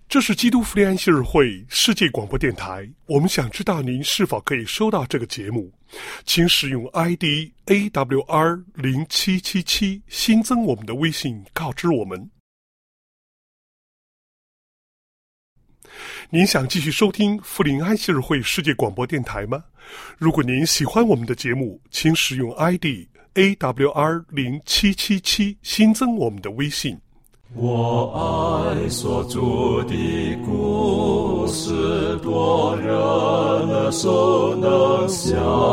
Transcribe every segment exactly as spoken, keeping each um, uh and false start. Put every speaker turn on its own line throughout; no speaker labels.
这是基督复临安息日会世界广播电台，我们想知道您是否可以收到这个节目，请使用 I D A W R 零七七七 新增我们的微信告知我们。您想继续收听复临安息日会世界广播电台吗？如果您喜欢我们的节目，请使用 I D A W R 零七七七 新增我们的微信。
我爱所著的故事，多人耳熟能详，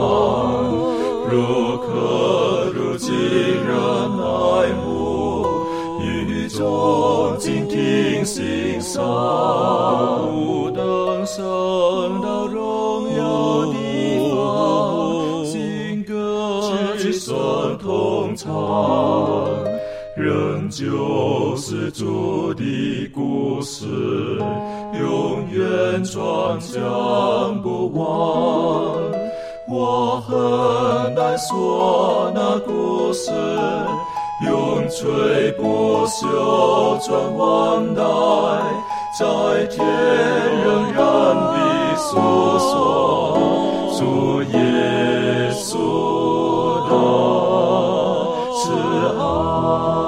如可如今人爱慕，语中静听欣赏，不等升到荣耀地方，新歌之声同唱，仍旧是主的故事，永远传讲不完。我很难说那故事，永垂不朽传万代，在天仍然地诉说主耶稣的慈爱。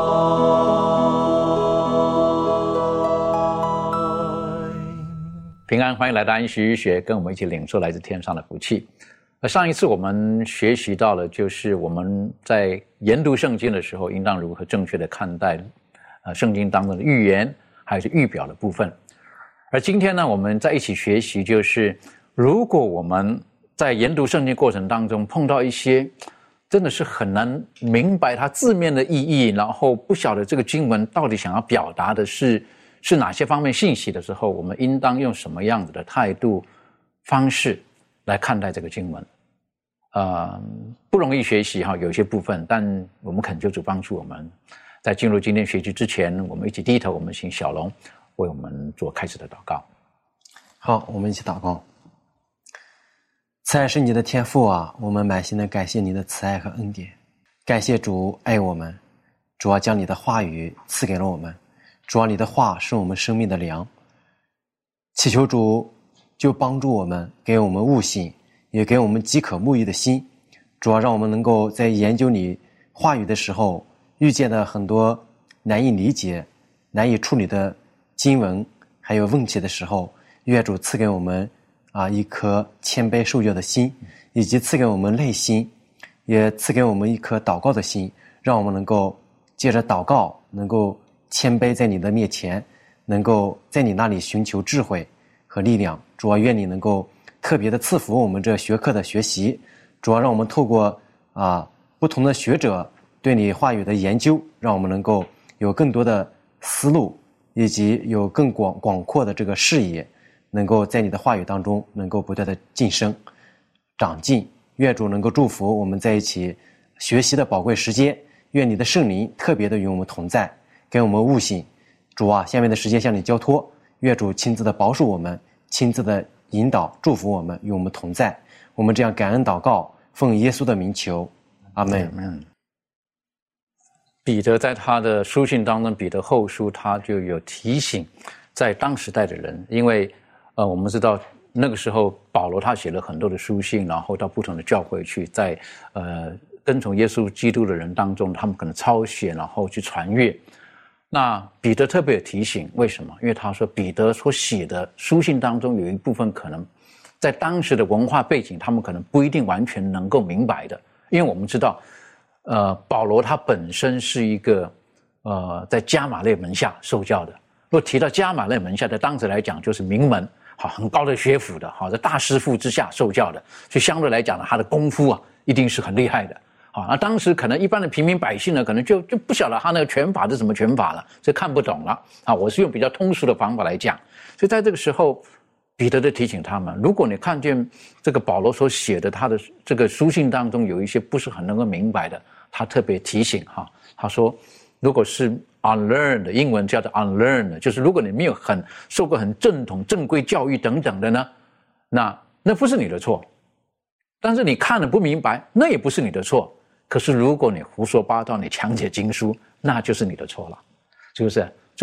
平安，欢迎来到安息日学，跟我们一起领受来自天上的福气。而上一次我们学习到了，就是我们在研读圣经的时候，应当如何正确的看待呃圣经当中的预言，还有是预表的部分。而今天呢，我们在一起学习，就是如果我们在研读圣经过程当中碰到一些真的是很难明白它字面的意义，然后不晓得这个经文到底想要表达的是是哪些方面信息的时候，我们应当用什么样子的态度方式来看待这个经文。呃，不容易学习哈，有些部分，但我们恳求主帮助我们。在进入今天学习之前，我们一起低头，我们请小龙为我们做开始的祷告。
好，我们一起祷告。慈爱是你的天父啊，我们满心的感谢你的慈爱和恩典，感谢主爱我们，主啊，将你的话语赐给了我们，主啊，你的话是我们生命的粮，祈求主就帮助我们，给我们悟性，也给我们饥渴沐浴的心，主要让我们能够在研究你话语的时候，遇见的很多难以理解难以处理的经文还有问题的时候，愿主赐给我们啊一颗谦卑受教的心，以及赐给我们内心，也赐给我们一颗祷告的心，让我们能够借着祷告能够谦卑在你的面前，能够在你那里寻求智慧和力量。主要愿你能够特别的赐福我们这学科的学习，主要让我们透过啊不同的学者对你话语的研究，让我们能够有更多的思路，以及有更广广阔的这个视野，能够在你的话语当中能够不断的晋升长进。愿主能够祝福我们在一起学习的宝贵时间，愿你的圣灵特别的与我们同在，给我们悟性。主啊，下面的时间向你交托，愿主亲自的保守我们，亲自的引导祝福我们，与我们同在。我们这样感恩祷告，奉耶稣的名求，阿们。
彼得在他的书信当中，彼得后书他就有提醒在当时代的人，因为呃我们知道那个时候保罗他写了很多的书信，然后到不同的教会去，在呃跟从耶稣基督的人当中，他们可能抄写然后去传阅。那彼得特别提醒，为什么？因为他说彼得所写的书信当中有一部分可能在当时的文化背景他们可能不一定完全能够明白的，因为我们知道呃，保罗他本身是一个呃在迦玛列门下受教的，如果提到迦玛列门下，在当时来讲就是名门，好很高的学府的，好在大师傅之下受教的，所以相对来讲呢，他的功夫啊一定是很厉害的。好，那当时可能一般的平民百姓呢，可能就就不晓得他那个拳法是什么拳法了，所以看不懂了。啊，我是用比较通俗的方法来讲，所以在这个时候，彼得就提醒他们，如果你看见这个保罗所写的他的这个书信当中有一些不是很能够明白的，他特别提醒哈，他说，如果是 unlearned， 英文叫做 unlearned， 就是如果你没有很受过很正统正规教育等等的呢，那那不是你的错，但是你看了不明白，那也不是你的错。可是如果你胡说八道，你强解经书，那就是你的错了，是不是？所以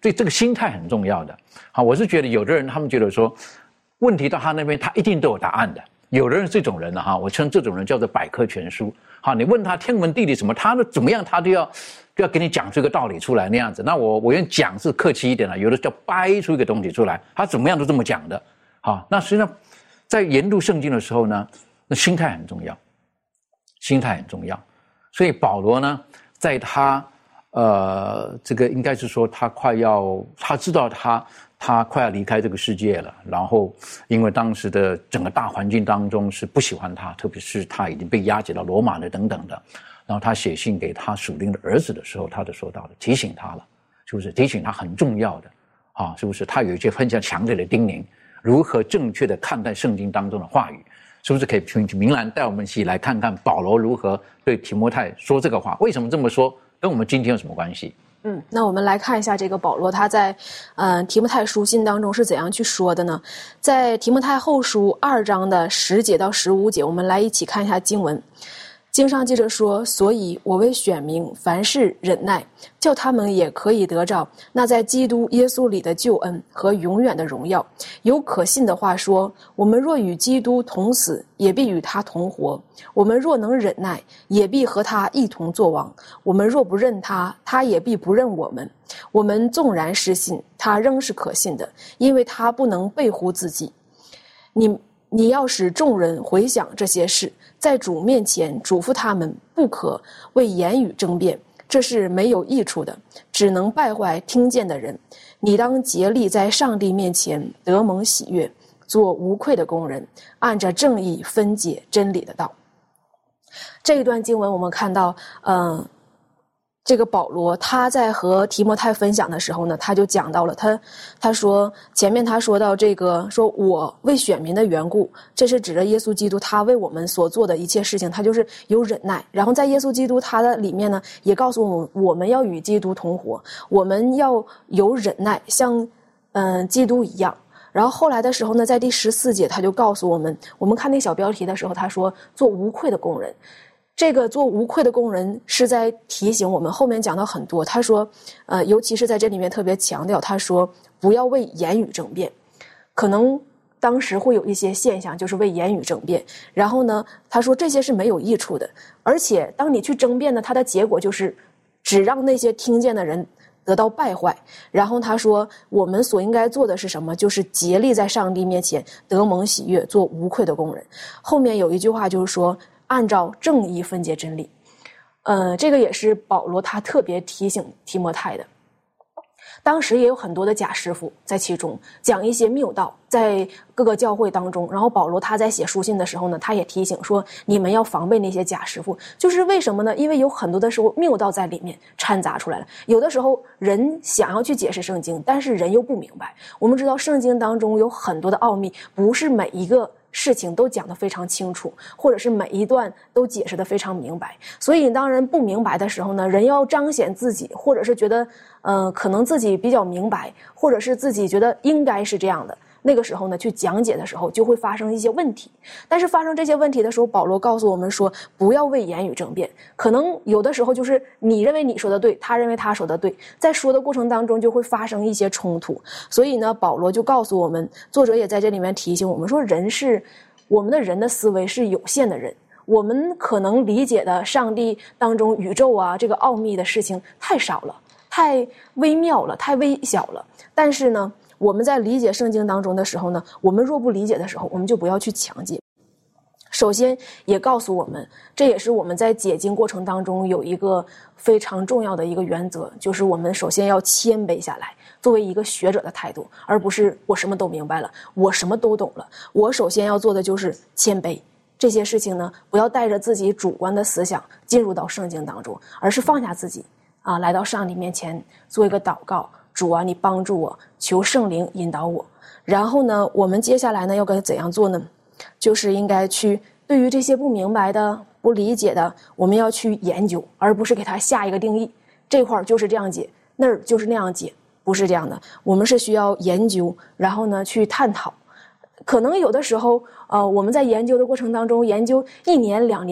所以这个心态很重要的。好，我是觉得有的人他们觉得说，问题到他那边他一定都有答案的。有的人这种人呢，哈，我称这种人叫做百科全书。好，你问他天文地理什么，他都怎么样，他都要就要给你讲出一个道理出来那样子。那我我用讲是客气一点了，有的叫掰出一个东西出来，他怎么样都这么讲的。好，那实际上在研读圣经的时候呢，那心态很重要，心态很重要。所以保罗呢，在他呃这个应该是说他快要他知道他。他快要离开这个世界了，然后因为当时的整个大环境当中是不喜欢他，特别是他已经被押解到罗马了等等的，然后他写信给他属灵的儿子的时候，他就说到了，提醒他了，是不是？提醒他很重要的啊，是不是？他有一些非常强烈的叮咛，如何正确的看待圣经当中的话语，是不是？可以请明兰带我们一起来看看保罗如何对提摩太说这个话，为什么这么说，跟我们今天有什么关系？
嗯，那我们来看一下这个保罗他在呃提摩太书信当中是怎样去说的呢？在提摩太后书二章的十节到十五节，我们来一起看一下经文。经上记着说，所以我为选民凡事忍耐，叫他们也可以得着那在基督耶稣里的救恩和永远的荣耀。有可信的话说，我们若与基督同死，也必与他同活；我们若能忍耐，也必和他一同作王；我们若不认他，他也必不认我们。我们纵然失信，他仍是可信的，因为他不能背乎自己。你你要使众人回想这些事，在主面前嘱咐他们不可为言语争辩，这是没有益处的，只能败坏听见的人。你当竭力在上帝面前得蒙喜悦，做无愧的工人，按着正义分解真理的道。这一段经文我们看到嗯，这个保罗他在和提摩太分享的时候呢，他就讲到了他他说前面他说到这个说我为选民的缘故，这是指着耶稣基督他为我们所做的一切事情，他就是有忍耐。然后在耶稣基督他的里面呢，也告诉我们我们要与基督同活，我们要有忍耐，像嗯、呃、基督一样。然后后来的时候呢，在第十四节他就告诉我们，我们看那小标题的时候他说做无愧的工人。这个做无愧的工人是在提醒我们，后面讲到很多，他说呃，尤其是在这里面特别强调，他说不要为言语争辩。可能当时会有一些现象就是为言语争辩，然后呢他说这些是没有益处的，而且当你去争辩呢，它的结果就是只让那些听见的人得到败坏。然后他说我们所应该做的是什么，就是竭力在上帝面前得蒙喜悦，做无愧的工人。后面有一句话就是说按照正义分解真理，呃，这个也是保罗他特别提醒提摩太的。当时也有很多的假师傅在其中讲一些谬道，在各个教会当中。然后保罗他在写书信的时候呢，他也提醒说你们要防备那些假师傅。就是为什么呢？因为有很多的时候谬道在里面掺杂出来了。有的时候人想要去解释圣经，但是人又不明白。我们知道圣经当中有很多的奥秘，不是每一个事情都讲得非常清楚，或者是每一段都解释得非常明白。所以当人不明白的时候呢，人要彰显自己，或者是觉得呃，可能自己比较明白，或者是自己觉得应该是这样的，那个时候呢去讲解的时候就会发生一些问题。但是发生这些问题的时候，保罗告诉我们说不要为言语争辩。可能有的时候就是你认为你说的对，他认为他说的对，在说的过程当中就会发生一些冲突。所以呢保罗就告诉我们，作者也在这里面提醒我们说，人是我们的人的思维是有限的人，我们可能理解的上帝当中宇宙啊这个奥秘的事情太少了，太微妙了，太微小了。但是呢我们在理解圣经当中的时候呢，我们若不理解的时候，我们就不要去强解。首先也告诉我们，这也是我们在解经过程当中有一个非常重要的一个原则，就是我们首先要谦卑下来，作为一个学者的态度，而不是我什么都明白了，我什么都懂了。我首先要做的就是谦卑。这些事情呢，不要带着自己主观的思想进入到圣经当中，而是放下自己啊，来到上帝面前做一个祷告，主啊，你帮助我，求圣灵引导我。然后呢，我们接下来呢要该怎样做呢？就是应该去对于这些不明白的、不理解的，我们要去研究，而不是给它下一个定义。这块就是这样解，那儿就是那样解，不是这样的。我们是需要研究，然后呢去探讨。可能有的时候，呃，我们在研究的过程当中，研究一年两年，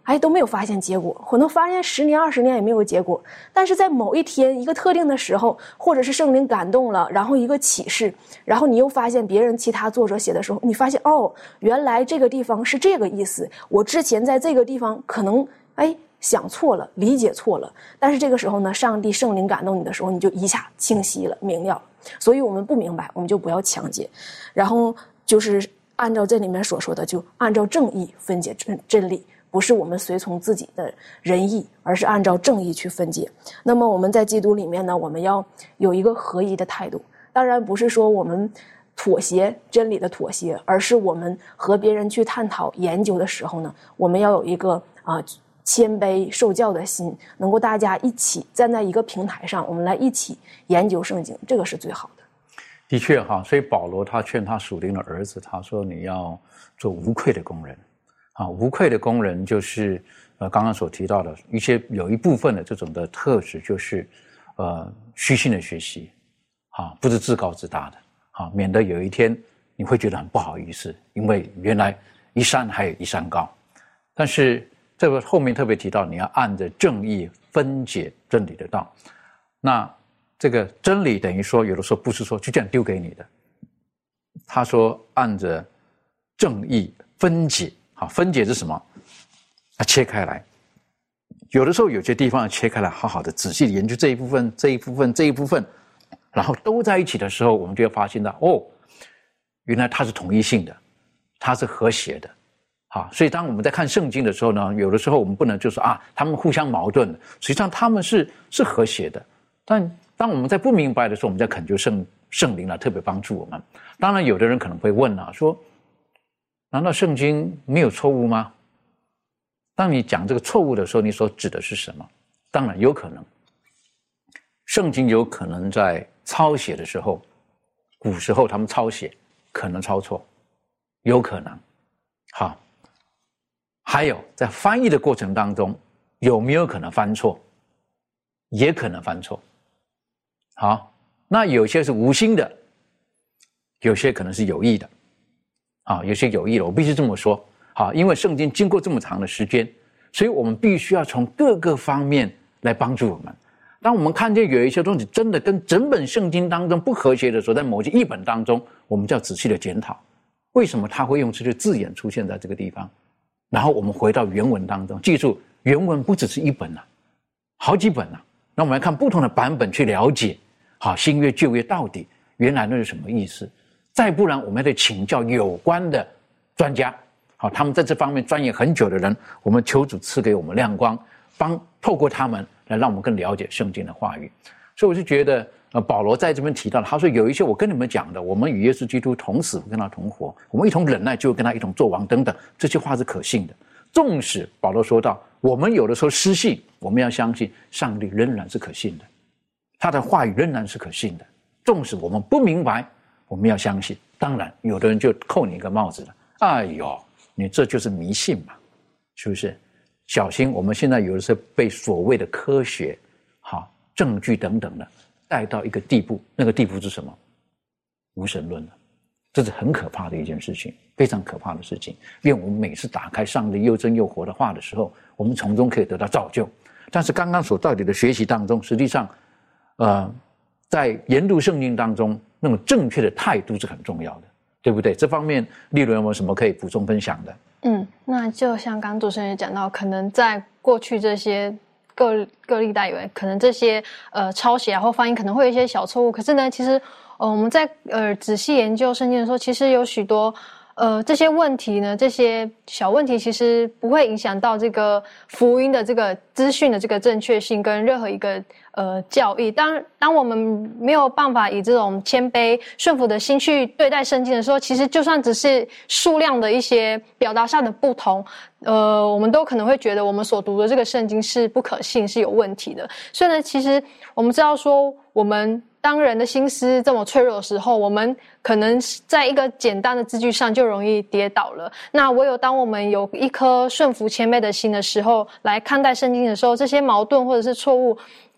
哎，都没有发现结果，可能发现十年二十年也没有结果。但是在某一天一个特定的时候，或者是圣灵感动了，然后一个启示，然后你又发现别人其他作者写的时候，你发现哦，原来这个地方是这个意思，我之前在这个地方可能哎想错了，理解错了。但是这个时候呢，上帝圣灵感动你的时候，你就一下清晰了，明了了。所以我们不明白，我们就不要强解，然后就是按照这里面所说的，就按照正义分解真真理，不是我们随从自己的仁义，而是按照正义去分解。那么我们在基督里面呢，我们要有一个合一的态度，当然不是说我们妥协真理的妥协，而是我们和别人去探讨研究的时候呢，我们要有一个啊、呃、谦卑受教的心，能够大家一起站在一个平台上，我们来一起研究圣经，这个是最好的。
的确哈，所以保罗他劝他属灵的儿子，他说你要做无愧的工人。啊，无愧的工人就是呃刚刚所提到的一些有一部分的这种的特质，就是呃虚心的学习，啊，不是自高自大的，啊，免得有一天你会觉得很不好意思，因为原来一山还有一山高。但是这个后面特别提到，你要按着正义分解真理的道。那这个真理等于说，有的时候不是说就这样丢给你的，他说按着正义分解。好，分解是什么？要切开来。有的时候有些地方要切开来，好好的仔细研究这一部分、这一部分、这一部分，然后都在一起的时候，我们就会发现到，哦，原来它是统一性的，它是和谐的。好，所以当我们在看圣经的时候呢，有的时候我们不能就说啊，他们互相矛盾的，实际上他们是是和谐的。但当我们在不明白的时候，我们在恳求圣圣灵来特别帮助我们。当然，有的人可能会问啊，说，难道圣经没有错误吗？当你讲这个错误的时候，你所指的是什么？当然有可能，圣经有可能在抄写的时候，古时候他们抄写可能抄错，有可能。好，还有在翻译的过程当中，有没有可能翻错？也可能翻错。好，那有些是无心的，有些可能是有意的。啊，有些有意的，我必须这么说。好，因为圣经经过这么长的时间，所以我们必须要从各个方面来帮助我们。当我们看见有一些东西真的跟整本圣经当中不和谐的时候，在某些译本当中，我们就要仔细的检讨，为什么他会用这些字眼出现在这个地方。然后我们回到原文当中，记住原文不只是一本啊，好几本啊。那我们来看不同的版本去了解，好，新约旧约到底原来那是什么意思。再不然我们还得请教有关的专家，好，他们在这方面钻研很久的人，我们求主赐给我们亮光，帮透过他们来让我们更了解圣经的话语。所以我就觉得呃，保罗在这边提到，他说有一些我跟你们讲的，我们与耶稣基督同死，跟他同活，我们一同忍耐，就跟他一同作王等等，这些话是可信的。纵使保罗说到我们有的时候失信，我们要相信上帝仍然是可信的，他的话语仍然是可信的。纵使我们不明白，我们要相信。当然有的人就扣你一个帽子了，哎呦，你这就是迷信嘛，是不是？小心我们现在有的时候被所谓的科学好证据等等的带到一个地步，那个地步是什么？无神论了。这是很可怕的一件事情，非常可怕的事情。愿我们每次打开上帝又真又活的话的时候，我们从中可以得到造就。但是刚刚所到底的学习当中，实际上呃在研读圣经当中，那种正确的态度是很重要的，对不对？这方面立伦有没有什么可以补充分享的？
嗯，那就像刚刚主持人也讲到，可能在过去这些各各历代以来，可能这些呃抄写啊或翻译可能会有一些小错误，可是呢，其实呃我们在呃仔细研究圣经的时候，其实有许多呃这些问题呢，这些小问题其实不会影响到这个福音的这个资讯的这个正确性跟任何一个呃教义。当当我们没有办法以这种谦卑顺服的心去对待圣经的时候，其实就算只是数量的一些表达上的不同，呃我们都可能会觉得我们所读的这个圣经是不可信，是有问题的。所以呢，其实我们知道说，我们当人的心思这么脆弱的时候，我们可能在一个简单的字句上就容易跌倒了。那唯有当我们有一颗顺服谦卑的心的时候，来看待圣经的时候，这些矛盾或者是错误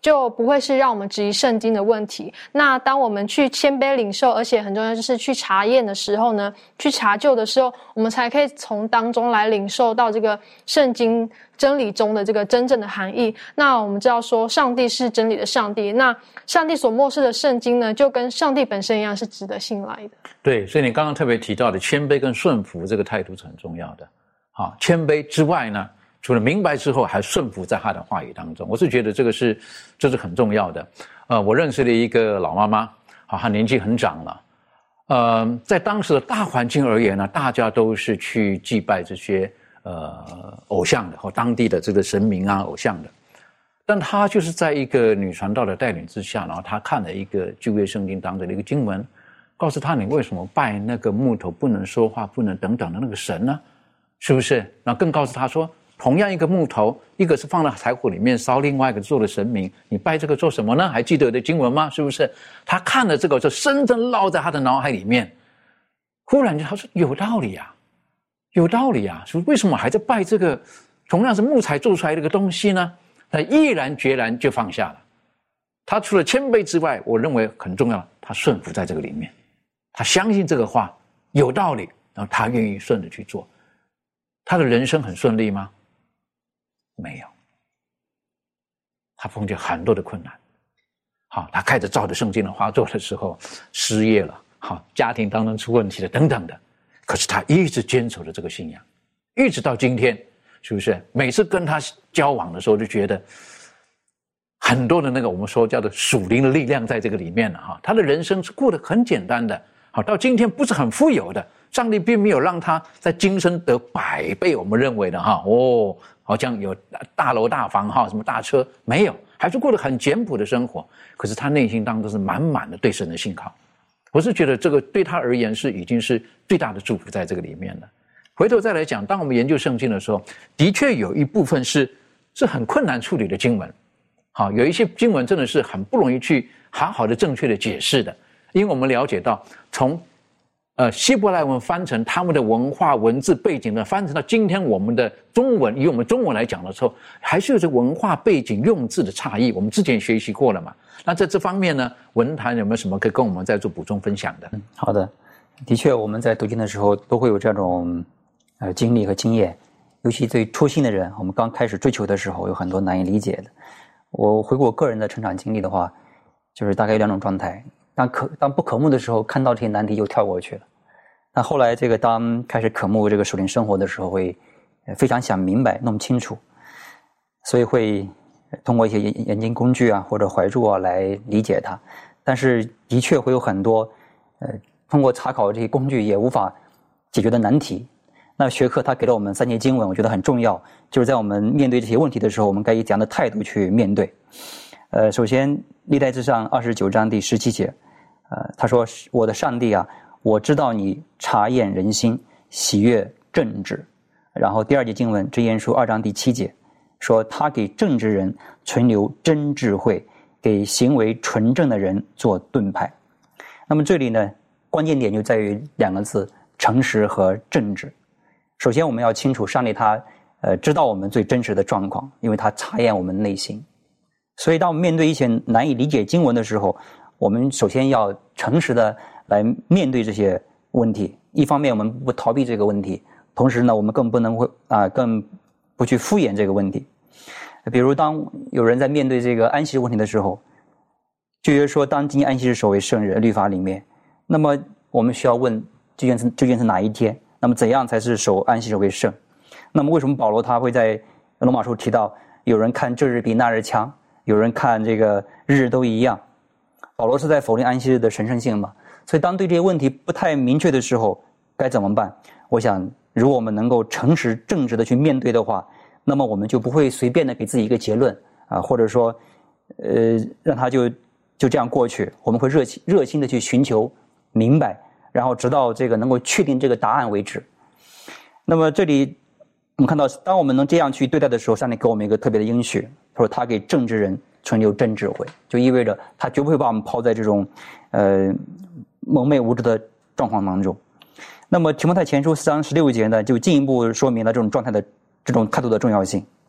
就不会是让我们质疑圣经的问题。那当我们去谦卑领受，而且很重要就是去查验的时候呢，去查究的时候，我们才可以从当中来领受到这个圣经真理中的这个真正的含义。那我们知道说上帝是真理的上帝，那上帝所默示的圣经呢，就跟上帝本身一样是值得信赖的。
对，所以你刚刚特别提到的谦卑跟顺服这个态度是很重要的。好，谦卑之外呢，除了明白之后还顺服在他的话语当中，我是觉得这个是这是很重要的。呃，我认识了一个老妈妈，好，她年纪很长了。呃，在当时的大环境而言呢，大家都是去祭拜这些呃偶像的，或当地的这个神明啊偶像的。但她就是在一个女传道的带领之下，然后她看了一个旧约圣经当中的一个经文，告诉她你为什么拜那个木头不能说话不能等等的那个神呢？是不是？然后更告诉她说，同样一个木头，一个是放在柴火里面烧，另外一个做了神明，你拜这个做什么呢？还记得的经文吗？是不是？他看了这个就深深烙在他的脑海里面，忽然间他说有道理啊，有道理啊，为什么还在拜这个同样是木材做出来的一个东西呢？他毅然决然就放下了。他除了谦卑之外，我认为很重要，他顺服在这个里面，他相信这个话有道理，然后他愿意顺着去做。他的人生很顺利吗？没有，他碰见很多的困难。好，他开始照着圣经的话做的时候，失业了，好，家庭当中出问题了，等等的。可是他一直坚守着这个信仰，一直到今天，是不是？每次跟他交往的时候，就觉得很多的那个我们说叫做属灵的力量在这个里面了哈。他的人生是过得很简单的，好，到今天不是很富有的。上帝并没有让他在今生得百倍，我们认为的哈哦，好像有大楼大房哈，什么大车没有，还是过得很简朴的生活。可是他内心当中是满满的对神的信靠。我是觉得这个对他而言是已经是最大的祝福在这个里面了。回头再来讲，当我们研究圣经的时候，的确有一部分是是很困难处理的经文。好，有一些经文真的是很不容易去好好的正确的解释的，因为我们了解到从呃，希伯来文翻成他们的文化文字背景呢，翻成到今天我们的中文，以我们中文来讲的时候，还是有着文化背景用字的差异。我们之前学习过了嘛？那在这方面呢，文坛有没有什么可以跟我们再做补充分享的？
嗯，好的，的确，我们在读经的时候都会有这种呃经历和经验，尤其对初心的人，我们刚开始追求的时候，有很多难以理解的。我回顾我个人的成长经历的话，就是大概有两种状态。当可当不渴慕的时候，看到这些难题就跳过去了。那后来这个当开始渴慕这个属灵生活的时候，会非常想明白弄清楚，所以会通过一些研经工具啊或者怀注啊来理解它。但是的确会有很多呃通过查考这些工具也无法解决的难题。那学科它给了我们三节经文，我觉得很重要，就是在我们面对这些问题的时候，我们该以怎样的态度去面对。呃，首先历代志上二十九章第十七节，呃，他说：“我的上帝啊，我知道你察验人心，喜悦正直。”然后第二节经文箴言书二章第七节说：“他给正直人存留真智慧，给行为纯正的人做盾牌。”那么这里呢，关键点就在于两个字：诚实和正直。首先，我们要清楚上帝他呃知道我们最真实的状况，因为他察验我们内心。所以当我们面对一些难以理解经文的时候，我们首先要诚实的来面对这些问题。一方面我们不逃避这个问题，同时呢我们更不能会啊更不去敷衍这个问题。比如当有人在面对这个安息日问题的时候，旧约说当今天安息日守为圣日，律法里面，那么我们需要问究竟是究竟是哪一天，那么怎样才是守安息日为圣？那么为什么保罗他会在罗马书提到有人看这日比那日强，有人看这个日日都一样？保罗是在否定安息日的神圣性嘛？所以当对这些问题不太明确的时候，该怎么办？我想如果我们能够诚实正直的去面对的话，那么我们就不会随便的给自己一个结论啊，或者说呃让他就就这样过去。我们会热心热心的去寻求明白，然后直到这个能够确定这个答案为止。那么这里我们看到，当我们能这样去对待的时候，上帝给我们一个特别的应许，他说他给正直人存留真智慧，就意味着他绝不会把我们抛在这种呃蒙昧无知的状况当中。那么提摩太前书四章十六节呢，就进一步说明了这种状态的这种态度的重要性。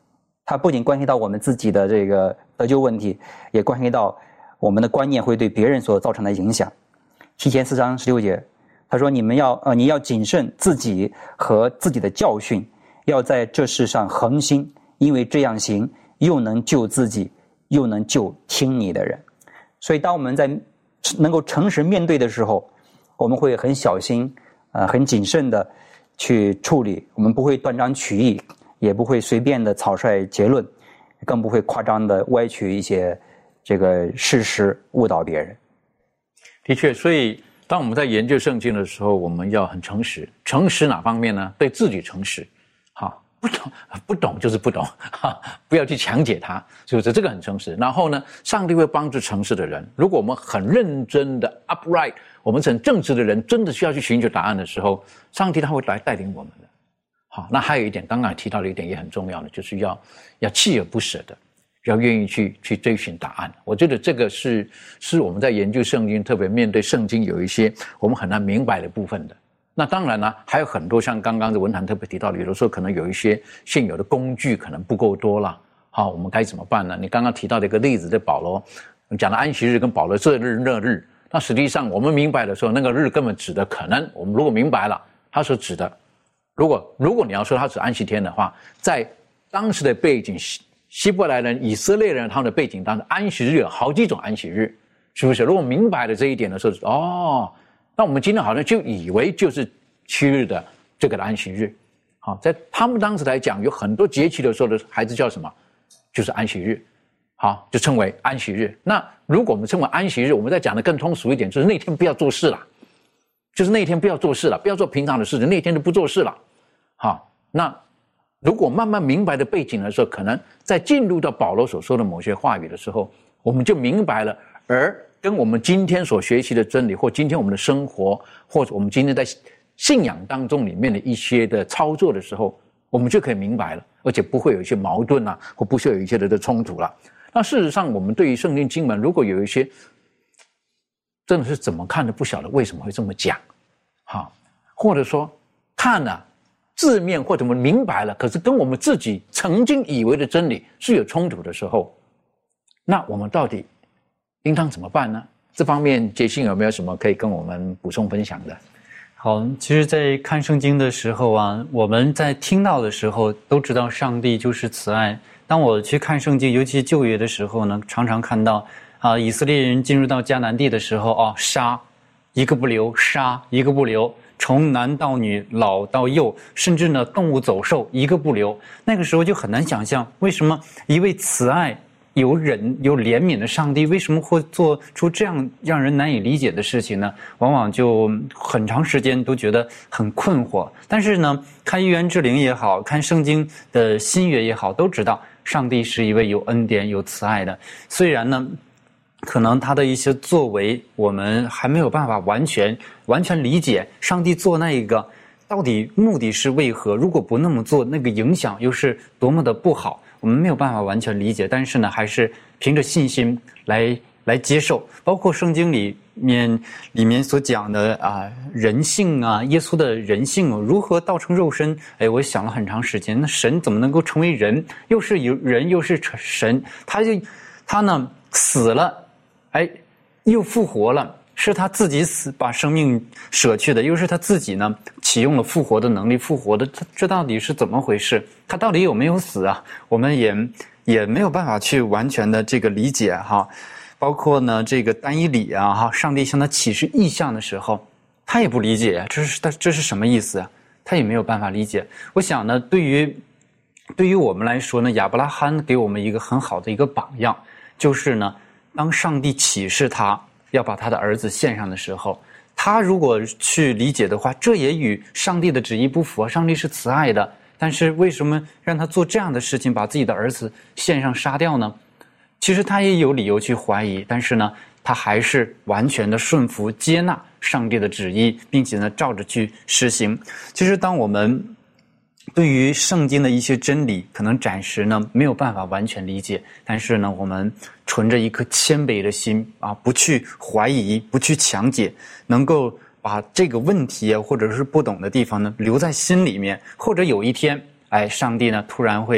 它不仅关系到我们自己的这个得救问题，也关系到我们的观念会对别人所造成的影响。提前四章十六节，他说：“你们要呃，你要谨慎自己和自己的教训，要在这世上恒心，因为这样行，又能救自己，又能救听你的人。”所以，当我们在能够诚实面对的时候，我们会很小心，呃，很谨慎的去处理，我们不会断章取义，也不会随便的草率结论，更不会夸张的歪曲一些这个事实误导别人。
的确，所以当我们在研究圣经的时候，我们要很诚实。诚实哪方面呢？对自己诚实，好，不懂不懂就是不懂，哈，不要去强解它，是不是？这个很诚实。然后呢，上帝会帮助诚实的人。如果我们很认真的 upright， 我们很正直的人，真的需要去寻求答案的时候，上帝他会来带领我们的。好，那还有一点，刚刚提到的一点也很重要的，就是要要锲而不舍的。要愿意去去追寻答案，我觉得这个是是我们在研究圣经，特别面对圣经有一些我们很难明白的部分的。那当然呢，还有很多像刚刚的文坛特别提到的，有的时候可能有一些现有的工具可能不够多了，好，我们该怎么办呢？你刚刚提到的一个例子，在保罗讲的安息日跟保罗这日那日，那实际上我们明白的时候，那个日根本指的可能，我们如果明白了，他所指的，如果如果你要说他指安息天的话，在当时的背景。希伯来人、以色列人他们的背景当中，安息日有好几种安息日，是不是？如果明白了这一点的时候，哦，那我们今天好像就以为就是七日的这个的安息日。好，在他们当时来讲，有很多节气的时候的孩子叫什么？就是安息日，好，就称为安息日。那如果我们称为安息日，我们再讲的更通俗一点，就是那天不要做事了，就是那天不要做事了，不要做平常的事情，那天就不做事了。好，那。如果慢慢明白的背景的时候，可能在进入到保罗所说的某些话语的时候，我们就明白了，而跟我们今天所学习的真理，或今天我们的生活，或者我们今天在信仰当中里面的一些的操作的时候，我们就可以明白了，而且不会有一些矛盾啊，或不需要有一些的冲突了。那事实上，我们对于圣经经文，如果有一些真的是怎么看都不晓得为什么会这么讲，好，或者说看了。字面或者我们明白了，可是跟我们自己曾经以为的真理是有冲突的时候，那我们到底应当怎么办呢？这方面杰信有没有什么可以跟我们补充分享的？
好，其实在看圣经的时候啊，我们在听到的时候都知道上帝就是慈爱。当我去看圣经，尤其旧约的时候呢，常常看到啊，以色列人进入到迦南地的时候啊，杀一个不留，杀一个不留。从男到女，老到幼，甚至呢动物走兽一个不留。那个时候就很难想象，为什么一位慈爱、有忍、有怜悯的上帝，为什么会做出这样让人难以理解的事情呢？往往就很长时间都觉得很困惑。但是呢，看一元之灵也好，看圣经的新约也好，都知道上帝是一位有恩典、有慈爱的。虽然呢。可能他的一些作为，我们还没有办法完全完全理解上帝做那一个到底目的是为何？如果不那么做，那个影响又是多么的不好，我们没有办法完全理解。但是呢，还是凭着信心来来接受。包括圣经里面里面所讲的啊，人性啊，耶稣的人性如何道成肉身？哎，我想了很长时间，那神怎么能够成为人？又是有人，又是神，他就他呢死了。哎，又复活了，是他自己死把生命舍去的，又是他自己呢启用了复活的能力复活的，这这到底是怎么回事？他到底有没有死啊？我们也也没有办法去完全的这个理解哈。包括呢这个但以理啊哈，上帝向他启示异象的时候，他也不理解这是他这是什么意思啊？他也没有办法理解。我想呢，对于对于我们来说呢，亚伯拉罕给我们一个很好的一个榜样，就是呢。当上帝启示他要把他的儿子献上的时候，他如果去理解的话，这也与上帝的旨意不符啊。上帝是慈爱的，但是为什么让他做这样的事情，把自己的儿子献上杀掉呢？其实他也有理由去怀疑，但是呢，他还是完全的顺服接纳上帝的旨意，并且呢，照着去实行。其实当我们对于圣经的一些真理，可能暂时呢没有办法完全理解，但是呢，我们存着一颗谦卑的心啊，不去怀疑，不去强解，能够把这个问题啊，或者是不懂的地方呢，留在心里面，或者有一天，哎，上帝呢突然会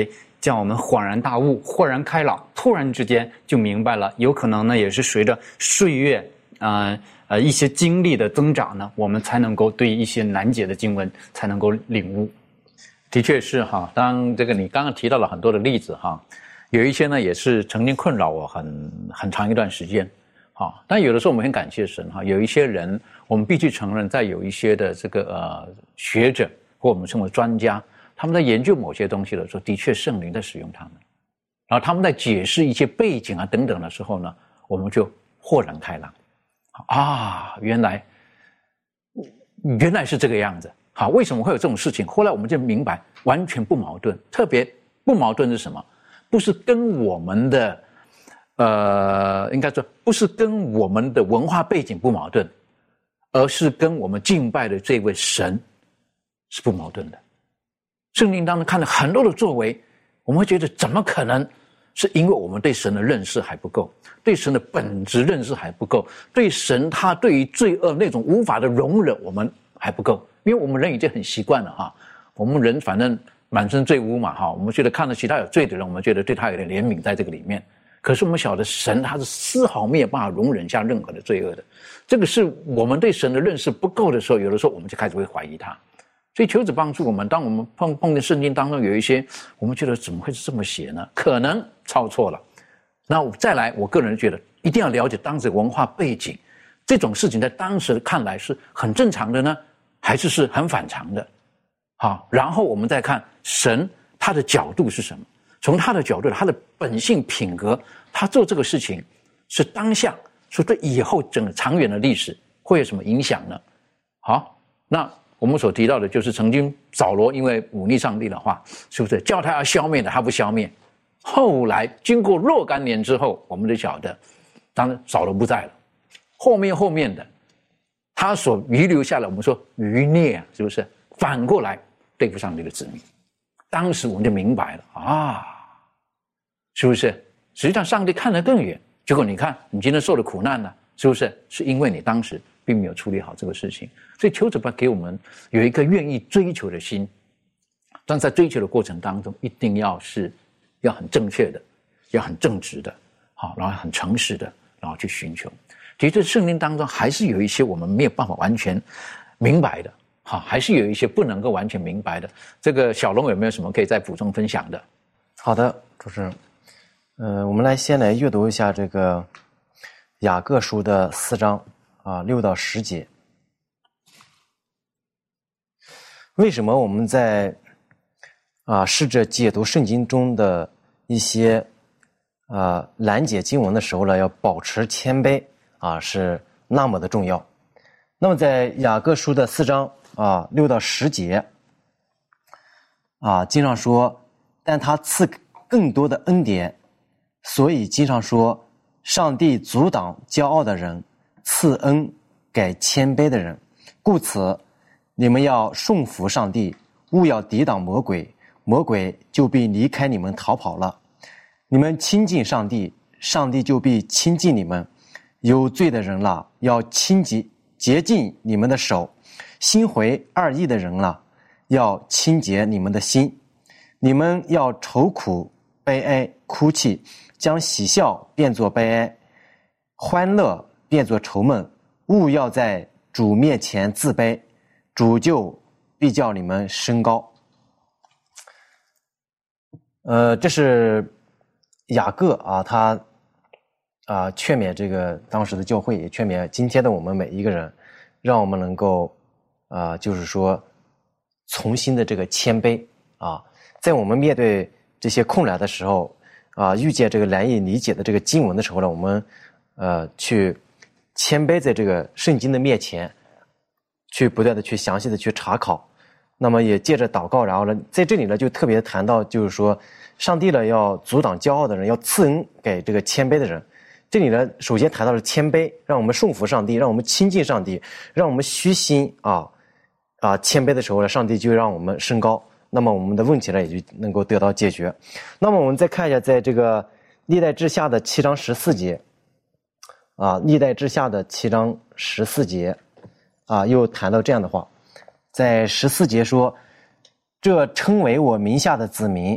叫我们恍然大悟、豁然开朗，突然之间就明白了。有可能呢，也是随着岁月呃呃一些经历的增长呢，我们才能够对一些难解的经文才能够领悟。
的确是哈，当这个你刚刚提到了很多的例子哈，有一些呢也是曾经困扰我很很长一段时间。好，但有的时候我们很感谢神哈，有一些人我们必须承认，在有一些的这个呃学者或我们称为专家，他们在研究某些东西的时候，的确圣灵在使用他们，然后他们在解释一些背景啊等等的时候呢，我们就豁然开朗啊，原来原来是这个样子。好，为什么会有这种事情？后来我们就明白，完全不矛盾。特别不矛盾是什么？不是跟我们的。呃，应该说不是跟我们的文化背景不矛盾，而是跟我们敬拜的这位神是不矛盾的。圣经当中看了很多的作为，我们会觉得怎么可能？是因为我们对神的认识还不够，对神的本质认识还不够，对神他对于罪恶那种无法的容忍我们还不够。因为我们人已经很习惯了哈，我们人反正满身罪污嘛哈，我们觉得看到其他有罪的人，我们觉得对他有点怜悯在这个里面。可是我们晓得神他是丝毫没有办法容忍下任何的罪恶的，这个是我们对神的认识不够的时候，有的时候我们就开始会怀疑他。所以求主帮助我们，当我们碰碰见圣经当中有一些我们觉得怎么会是这么写呢？可能抄错了。那再来，我个人觉得一定要了解当时的文化背景，这种事情在当时看来是很正常的呢，还是是很反常的？好，然后我们再看神他的角度是什么。从他的角度，他的本性品格，他做这个事情是当下，说对以后整个长远的历史会有什么影响呢？好，那我们所提到的就是曾经扫罗因为忤逆上帝的话，是不是叫他要消灭的，他不消灭。后来经过若干年之后，我们就晓得，当然扫罗不在了，后面后面的他所遗留下来，我们说余孽啊，是不是反过来对付上帝的子民？当时我们就明白了啊。是不是？实际上上帝看得更远，结果你看你今天受的苦难呢，是不是？是因为你当时并没有处理好这个事情。所以求主吧给我们有一个愿意追求的心，但在追求的过程当中，一定要是要很正确的，要很正直的，好，然后很诚实的，然后去寻求。其实圣经当中还是有一些我们没有办法完全明白的，好，还是有一些不能够完全明白的。这个小龙有没有什么可以再补充分享的？
好的，主持人。呃，我们来先来阅读一下这个雅各书的四章啊，六到十节。为什么我们在啊试着解读圣经中的一些啊难解经文的时候呢，要保持谦卑啊，是那么的重要？那么在雅各书的四章啊六到十节啊，经上说，但他赐更多的恩典。所以经常说，上帝阻挡骄傲的人，赐恩给谦卑的人。故此，你们要顺服上帝，勿要抵挡魔鬼，魔鬼就必离开你们逃跑了。你们亲近上帝，上帝就必亲近你们。有罪的人了，要清洁洁净你们的手；心怀二意的人了，要清洁你们的心。你们要愁苦、悲哀、哭泣，将喜笑变作悲哀，欢乐变作愁闷。勿要在主面前自卑，主就必叫你们升高。呃，这是雅各啊，他啊劝勉这个当时的教会，也劝勉今天的我们每一个人，让我们能够啊，就是说重新的这个谦卑啊，在我们面对这些困难的时候啊，遇见这个难以理解的这个经文的时候呢，我们呃去谦卑在这个圣经的面前，去不断的去详细的去查考。那么也借着祷告，然后呢，在这里呢就特别谈到，就是说上帝呢要阻挡骄傲的人，要赐恩给这个谦卑的人。这里呢首先谈到了谦卑，让我们顺服上帝，让我们亲近上帝，让我们虚心啊啊谦卑的时候呢，上帝就让我们升高，那么我们的问题呢也就能够得到解决。那么我们再看一下，在这个历代志下的七章十四节啊，历代志下的七章十四节啊，又谈到这样的话，在十四节说，这称为我名下的子民，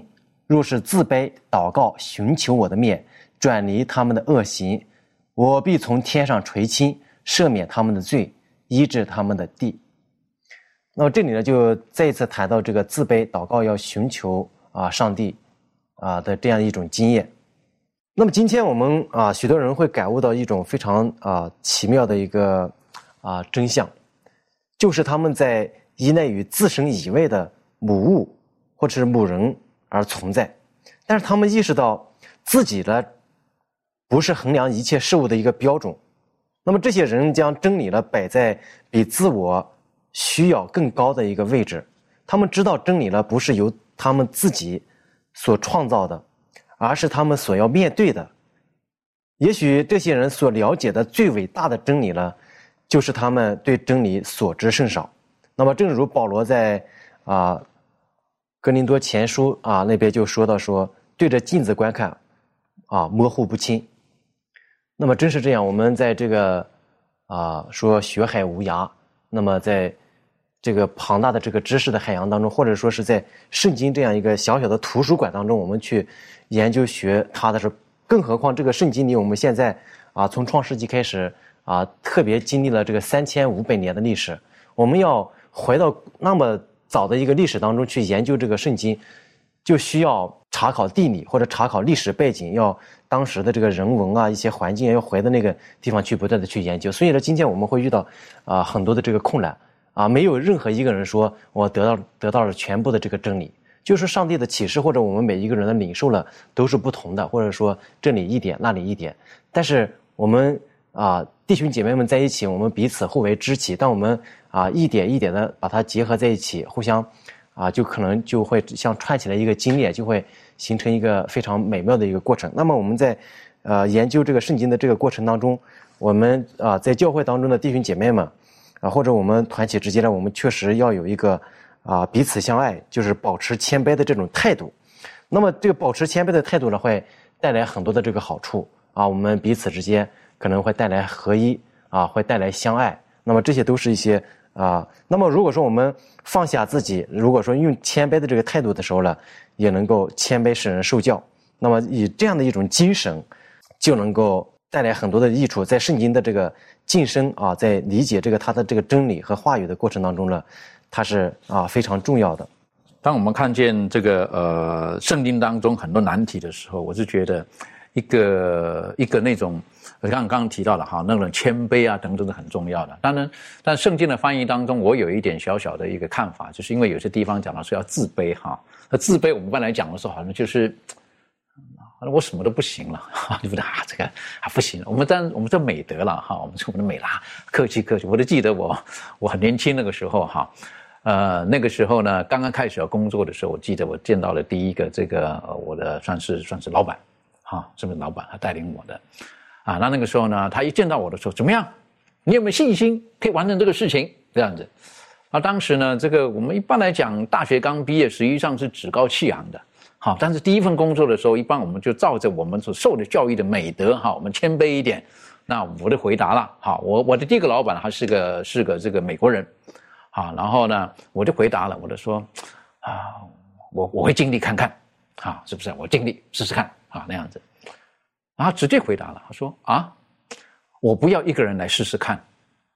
若是自卑祷告寻求我的面，转离他们的恶行，我必从天上垂青，赦免他们的罪，医治他们的地。那么这里呢，就再一次谈到这个自卑祷告要寻求啊上帝啊的这样一种经验。那么今天我们啊许多人会感悟到一种非常啊奇妙的一个啊真相，就是他们在依赖于自身以外的母物或者是母人而存在，但是他们意识到自己呢不是衡量一切事物的一个标准。那么这些人将真理呢摆在比自我需要更高的一个位置，他们知道真理呢不是由他们自己所创造的，而是他们所要面对的。也许这些人所了解的最伟大的真理呢，就是他们对真理所知甚少。那么正如保罗在啊哥林多前书啊那边就说到说，对着镜子观看啊模糊不清。那么真是这样，我们在这个啊说学海无涯，那么在这个庞大的这个知识的海洋当中，或者说是在圣经这样一个小小的图书馆当中，我们去研究学它的时候，更何况这个圣经里，我们现在啊从创世纪开始啊特别经历了这个三千五百年的历史，我们要回到那么早的一个历史当中去研究这个圣经，就需要查考地理或者查考历史背景，要当时的这个人文啊一些环境要回到那个地方去不断的去研究。所以呢，今天我们会遇到啊很多的这个困难啊，没有任何一个人说我得到得到了全部的这个真理，就是上帝的启示或者我们每一个人的领受了都是不同的，或者说这里一点那里一点。但是我们啊弟兄姐妹们在一起，我们彼此互为知己，当我们啊一点一点的把它结合在一起，互相啊就可能就会像串起来一个经链，就会形成一个非常美妙的一个过程。那么我们在呃研究这个圣经的这个过程当中，我们啊在教会当中的弟兄姐妹们啊，或者我们团体之间呢，我们确实要有一个啊彼此相爱，就是保持谦卑的这种态度。那么这个保持谦卑的态度呢，会带来很多的这个好处啊，我们彼此之间可能会带来合一啊，会带来相爱。那么这些都是一些啊，那么如果说我们放下自己，如果说用谦卑的这个态度的时候呢，也能够谦卑使人受教。那么以这样的一种精神，就能够带来很多的益处，在圣经的这个晋升啊，在理解这个它的这个真理和话语的过程当中呢，它是啊非常重要的。
当我们看见这个呃圣经当中很多难题的时候，我是觉得一个一个那种刚刚刚提到了哈，那种谦卑啊等等是很重要的。当然，但圣经的翻译当中，我有一点小小的一个看法，就是因为有些地方讲到说要自卑哈，那自卑我们一般来讲的时候，好像就是我什么都不行了，对不对啊？这个啊不行了，我们当然我们这美德了哈，我们是我们的美啦，客气客气。我都记得我我很年轻那个时候哈，呃那个时候呢，刚刚开始要工作的时候，我记得我见到了第一个这个呃我的算是算是老板，哈，是不是老板他带领我的啊？那那个时候呢，他一见到我的时候，怎么样？你有没有信心可以完成这个事情？这样子。啊，当时呢，这个我们一般来讲，大学刚毕业，实际上是趾高气扬的。好，但是第一份工作的时候，一般我们就照着我们所受的教育的美德，哈，我们谦卑一点。那我的回答了，好，我我的第一个老板他是个是个这个美国人，好，然后呢，我就回答了，我就说，啊，我我会尽力看看，啊，是不是？我尽力试试看，啊，那样子。然后直接回答了，他说啊，我不要一个人来试试看，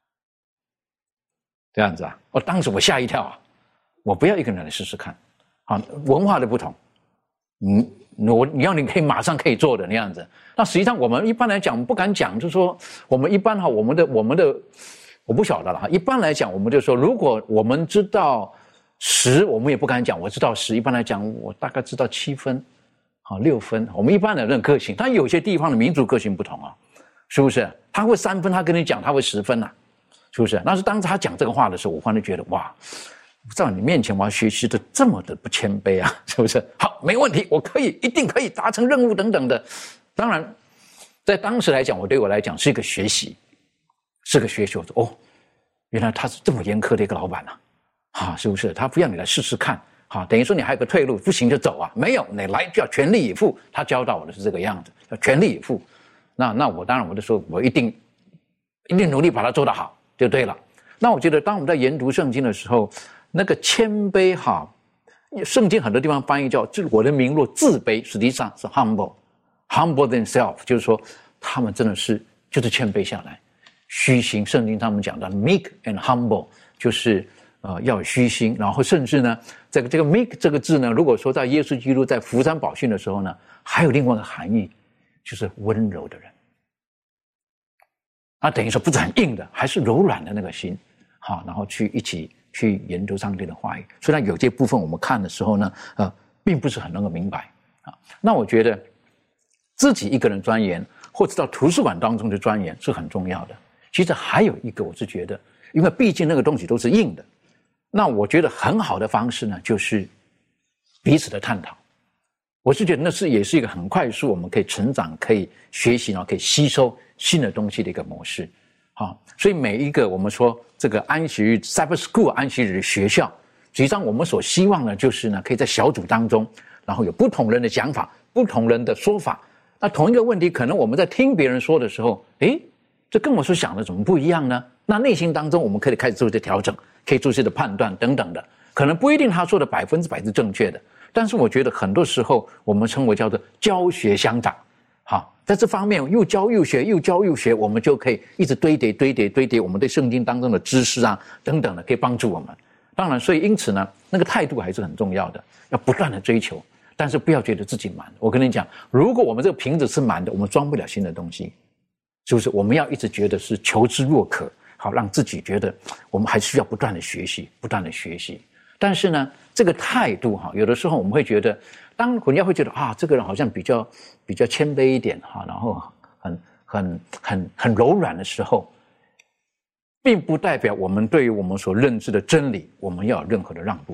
这样子啊，我当时我吓一跳啊，我不要一个人来试试看，啊，文化的不同。嗯，我你要你可以马上可以做的那样子。那实际上我们一般来讲不敢讲，就是说我们一般哈，我们的我们的我不晓得了哈。一般来讲，我们就说，如果我们知道十，我们也不敢讲我知道十。一般来讲，我大概知道七分，好六分。我们一般的人个性，但有些地方的民族个性不同啊，是不是？他会三分，他跟你讲他会十分呐、啊，是不是？但是当他讲这个话的时候，我忽然觉得哇。在你面前我要学习的这么的不谦卑啊，是不是？好，没问题，我可以，一定可以达成任务等等的。当然，在当时来讲，我对我来讲是一个学习，是个学习。我说哦，原来他是这么严苛的一个老板啊，啊，是不是？他不要你来试试看，啊，等于说你还有个退路，不行就走啊，没有你来就要全力以赴。他教导我的是这个样子，要全力以赴。那那我当然我就说我一定一定努力把它做得好，就对了。那我觉得当我们在研读圣经的时候，那个谦卑哈， 圣经很多地方翻译叫我的名若自卑，实际上是 humble humble themselves， 就是说他们真的是就是谦卑下来，虚心。圣经他们讲的 meek and humble， 就是呃要有虚心，然后甚至呢这个这个 meek 这个字呢，如果说在耶稣基督在福山宝训的时候呢，还有另外一个含义，就是温柔的人。啊，等于说不是很硬的，还是柔软的那个心，好，然后去一起去研究上帝的话语。虽然有些部分我们看的时候呢，呃，并不是很能够明白啊。那我觉得自己一个人钻研，或者到图书馆当中去钻研是很重要的。其实还有一个，我是觉得，因为毕竟那个东西都是硬的，那我觉得很好的方式呢，就是彼此的探讨。我是觉得那是也是一个很快速，我们可以成长、可以学习，然后可以吸收新的东西的一个模式。好，所以每一个我们说这个安息日 Sabbath School 安息日的学校，实际上我们所希望的就是呢，可以在小组当中，然后有不同人的讲法、不同人的说法。那同一个问题，可能我们在听别人说的时候，诶，这跟我所想的怎么不一样呢？那内心当中我们可以开始做一些调整，可以做一些的判断等等的，可能不一定他说的百分之百是正确的。但是我觉得很多时候我们称为叫做教学相长，好，在这方面又教又学，又教又学，我们就可以一直堆叠堆叠堆叠我们对圣经当中的知识啊等等的，可以帮助我们。当然，所以因此呢，那个态度还是很重要的，要不断的追求，但是不要觉得自己满。我跟你讲，如果我们这个瓶子是满的，我们装不了新的东西，是不是？我们要一直觉得是求知若渴，好，让自己觉得我们还需要不断的学习，不断的学习。但是呢，这个态度哈，有的时候我们会觉得，当人家会觉得啊，这个人好像比较比较谦卑一点哈，然后很很很很柔软的时候，并不代表我们对于我们所认知的真理，我们要有任何的让步。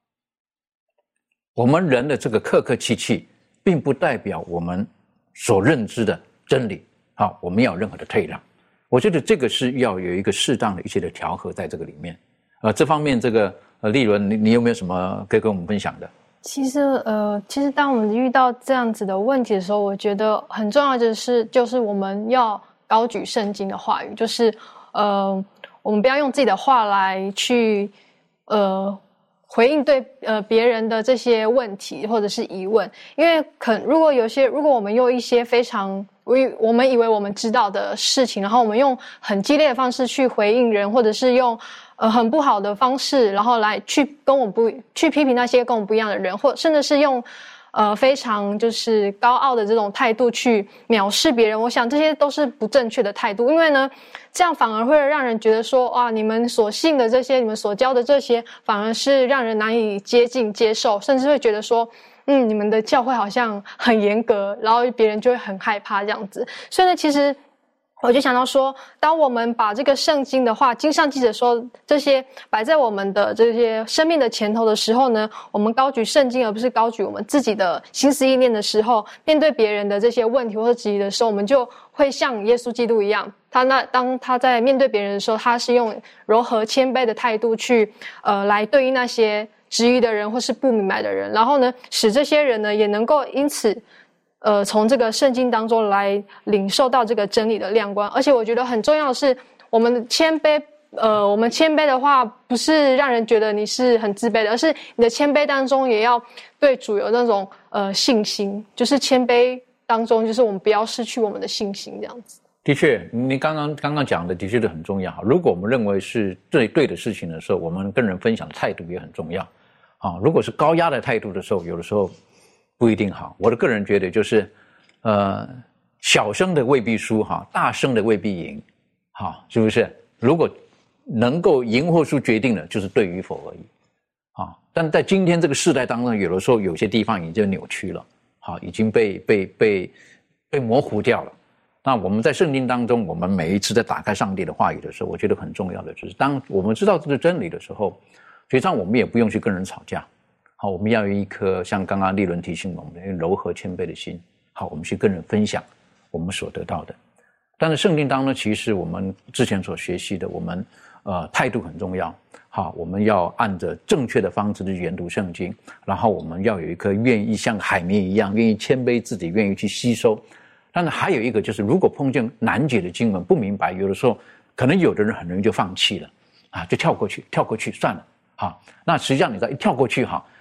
我们人的这个客客气气，并不代表我们所认知的真理，好，我们要有任何的退让。我觉得这个是要有一个适当的一些的调和在这个里面。呃，这方面这个。呃，丽伦，你你有没有什么可以跟我们分享的？
其实，呃，其实当我们遇到这样子的问题的时候，我觉得很重要的是，就是我们要高举圣经的话语，就是呃，我们不要用自己的话来去呃回应对呃别人的这些问题或者是疑问，因为可如果有些，如果我们用一些非常我们以为我们知道的事情，然后我们用很激烈的方式去回应人，或者是用呃很不好的方式，然后来去跟我们不去批评那些跟我们不一样的人，或甚至是用呃非常就是高傲的这种态度去藐视别人，我想这些都是不正确的态度。因为呢，这样反而会让人觉得说，哇，你们所信的这些，你们所教的这些，反而是让人难以接近接受，甚至会觉得说，嗯，你们的教会好像很严格，然后别人就会很害怕这样子。所以呢，其实我就想到说，当我们把这个圣经的话，经上记者说这些摆在我们的这些生命的前头的时候呢，我们高举圣经而不是高举我们自己的心思意念的时候，面对别人的这些问题或者质疑的时候，我们就会像耶稣基督一样，他那当他在面对别人的时候，他是用柔和谦卑的态度去呃来对应那些质疑的人或是不明白的人，然后呢，使这些人呢也能够因此呃，从这个圣经当中来领受到这个真理的亮光。而且我觉得很重要的是，我们谦卑，呃，我们谦卑的话，不是让人觉得你是很自卑的，而是你的谦卑当中也要对主有那种呃信心，就是谦卑当中，就是我们不要失去我们的信心，这样子。
的确，你刚刚刚刚讲的的确是很重要。如果我们认为是对对的事情的时候，我们跟人分享的态度也很重要。啊，如果是高压的态度的时候，有的时候不一定好。我的个人觉得就是，呃，小声的未必输哈，大声的未必赢，好，是不是？如果能够赢或输决定的就是对与否而已，啊，但在今天这个时代当中，有的时候有些地方已经扭曲了，好，已经被被被被模糊掉了。那我们在圣经当中，我们每一次在打开上帝的话语的时候，我觉得很重要的就是，当我们知道这个真理的时候，实际上我们也不用去跟人吵架。好，我们要有一颗像刚刚立伦提醒我们的柔和谦卑的心。好，我们去跟人分享我们所得到的。但是圣经当中，其实我们之前所学习的，我们呃态度很重要。好，我们要按着正确的方式去研读圣经，然后我们要有一颗愿意像海绵一样，愿意谦卑自己，愿意去吸收。但是还有一个就是，如果碰见难解的经文不明白，有的时候可能有的人很容易就放弃了啊，就跳过去，跳过去算了。好，那实际上你知道一跳过去哈。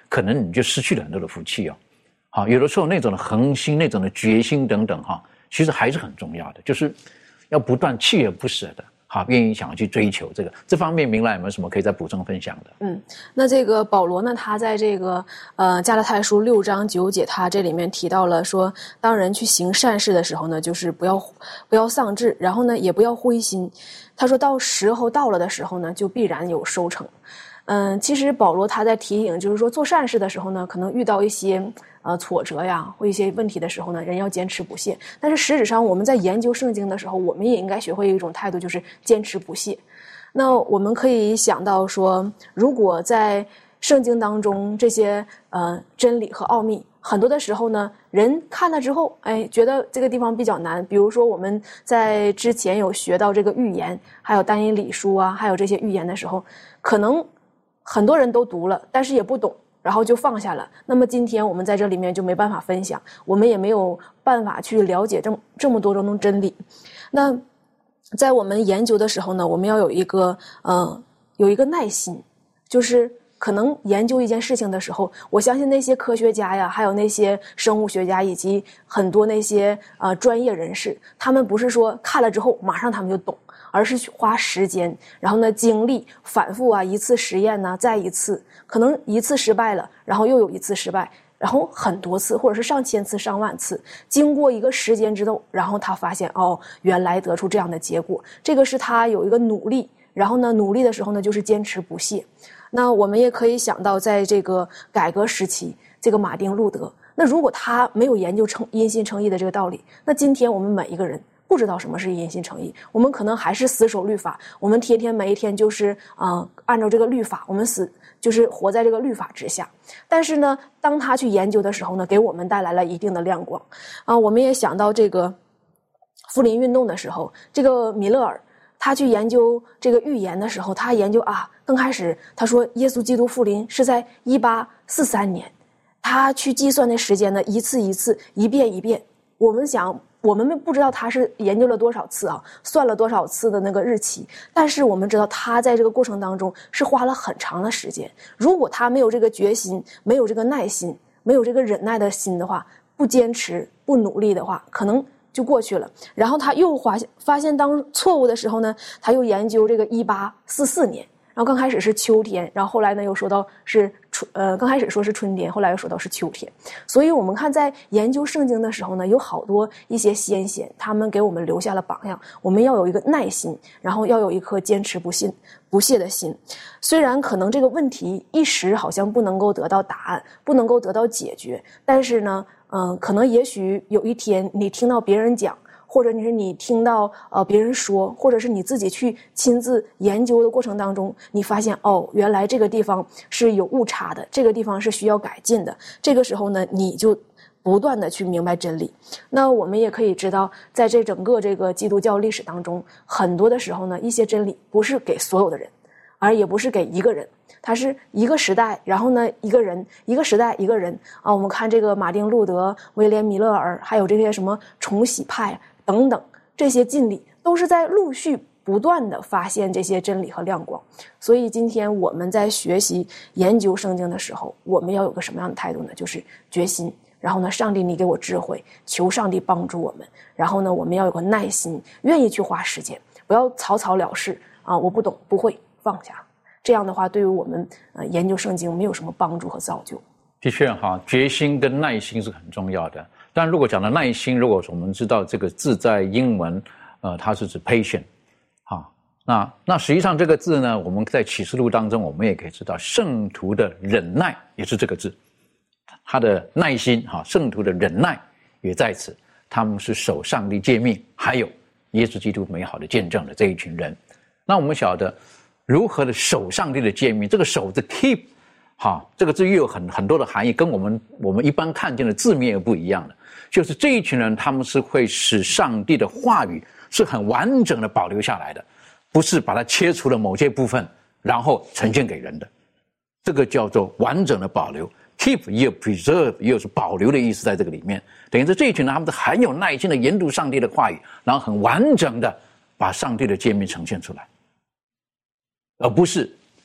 可能你就失去了很多的福气哦。好，有的时候那种的恒心、那种的决心等等哈，其实还是很重要的，就是要不断锲而不舍的。好，愿意想要去追求这个这方面，明兰有没有什么可以再补充分享的？
嗯，那这个保罗呢，他在这个呃加拉太书六章九节，他这里面提到了说，当人去行善事的时候呢，就是不要不要丧志，然后呢也不要灰心。他说到时候到了的时候呢，就必然有收成。嗯，其实保罗他在提醒，就是说做善事的时候呢，可能遇到一些呃挫折呀或一些问题的时候呢，人要坚持不懈。但是实质上我们在研究圣经的时候，我们也应该学会一种态度，就是坚持不懈。那我们可以想到说，如果在圣经当中这些呃真理和奥秘，很多的时候呢，人看了之后，哎，觉得这个地方比较难。比如说我们在之前有学到这个预言，还有但以理书啊，还有这些预言的时候，可能很多人都读了，但是也不懂，然后就放下了。那么今天我们在这里面就没办法分享，我们也没有办法去了解这么这么多种的真理。那在我们研究的时候呢，我们要有一个呃有一个耐心，就是可能研究一件事情的时候，我相信那些科学家呀，还有那些生物学家以及很多那些呃专业人士，他们不是说看了之后马上他们就懂，而是去花时间，然后呢精力反复啊，一次实验呢，再一次，可能一次失败了，然后又有一次失败，然后很多次，或者是上千次、上万次，经过一个时间之后，然后他发现哦，原来得出这样的结果。这个是他有一个努力，然后呢，努力的时候呢，就是坚持不懈。那我们也可以想到，在这个改革时期，这个马丁路德，那如果他没有研究诚因信称义的这个道理，那今天我们每一个人不知道什么是因信称义，我们可能还是死守律法，我们天天每一天就是啊、呃，按照这个律法，我们死就是活在这个律法之下。但是呢，当他去研究的时候呢，给我们带来了一定的亮光啊、呃。我们也想到这个福林运动的时候，这个米勒尔他去研究这个预言的时候，他研究啊，刚开始他说耶稣基督复临是在一八四三年，他去计算那时间呢，一次一次，一遍一遍。我们想，我们不知道他是研究了多少次啊，算了多少次的那个日期，但是我们知道他在这个过程当中是花了很长的时间。如果他没有这个决心，没有这个耐心，没有这个忍耐的心的话，不坚持不努力的话，可能就过去了。然后他又发现发现当错误的时候呢，他又研究这个一八四四年，然后刚开始是秋天，然后后来呢又说到是春，呃，刚开始说是春天，后来又说到是秋天。所以我们看在研究圣经的时候呢，有好多一些先贤，他们给我们留下了榜样。我们要有一个耐心，然后要有一颗坚持不信不懈的心。虽然可能这个问题一时好像不能够得到答案，不能够得到解决，但是呢嗯、呃，可能也许有一天你听到别人讲，或者你是你听到呃别人说，或者是你自己去亲自研究的过程当中，你发现哦，原来这个地方是有误差的，这个地方是需要改进的。这个时候呢，你就不断的去明白真理。那我们也可以知道，在这整个这个基督教历史当中，很多的时候呢，一些真理不是给所有的人，而也不是给一个人。它是一个时代，然后呢，一个人，一个时代，一个人啊。我们看这个马丁路德、威廉米勒尔，还有这些什么重洗派等等，这些进礼都是在陆续不断的发现这些真理和亮光。所以今天我们在学习研究圣经的时候，我们要有个什么样的态度呢？就是决心。然后呢，上帝你给我智慧，求上帝帮助我们。然后呢，我们要有个耐心，愿意去花时间，不要草草了事啊！我不懂，不会，放下。这样的话，对于我们呃研究圣经没有什么帮助和造就。
的确哈，决心跟耐心是很重要的。但如果讲到耐心，如果我们知道这个字在英文，呃，它是指 patient， 哈，那那实际上这个字呢，我们在启示录当中，我们也可以知道，圣徒的忍耐也是这个字，他的耐心哈，圣徒的忍耐也在此，他们是守上帝诫命，还有耶稣基督美好的见证的这一群人。那我们晓得。如何的守上帝的诫命？这个守字 keep， 哈，这个字又有很很多的含义，跟我们我们一般看见的字面又不一样的。就是这一群人，他们是会使上帝的话语是很完整的保留下来的，不是把它切除了某些部分，然后呈现给人的。这个叫做完整的保留 ，keep 也有 preserve 也有是保留的意思在这个里面。等于说这一群人，他们是很有耐心的研读上帝的话语，然后很完整的把上帝的诫命呈现出来。而不是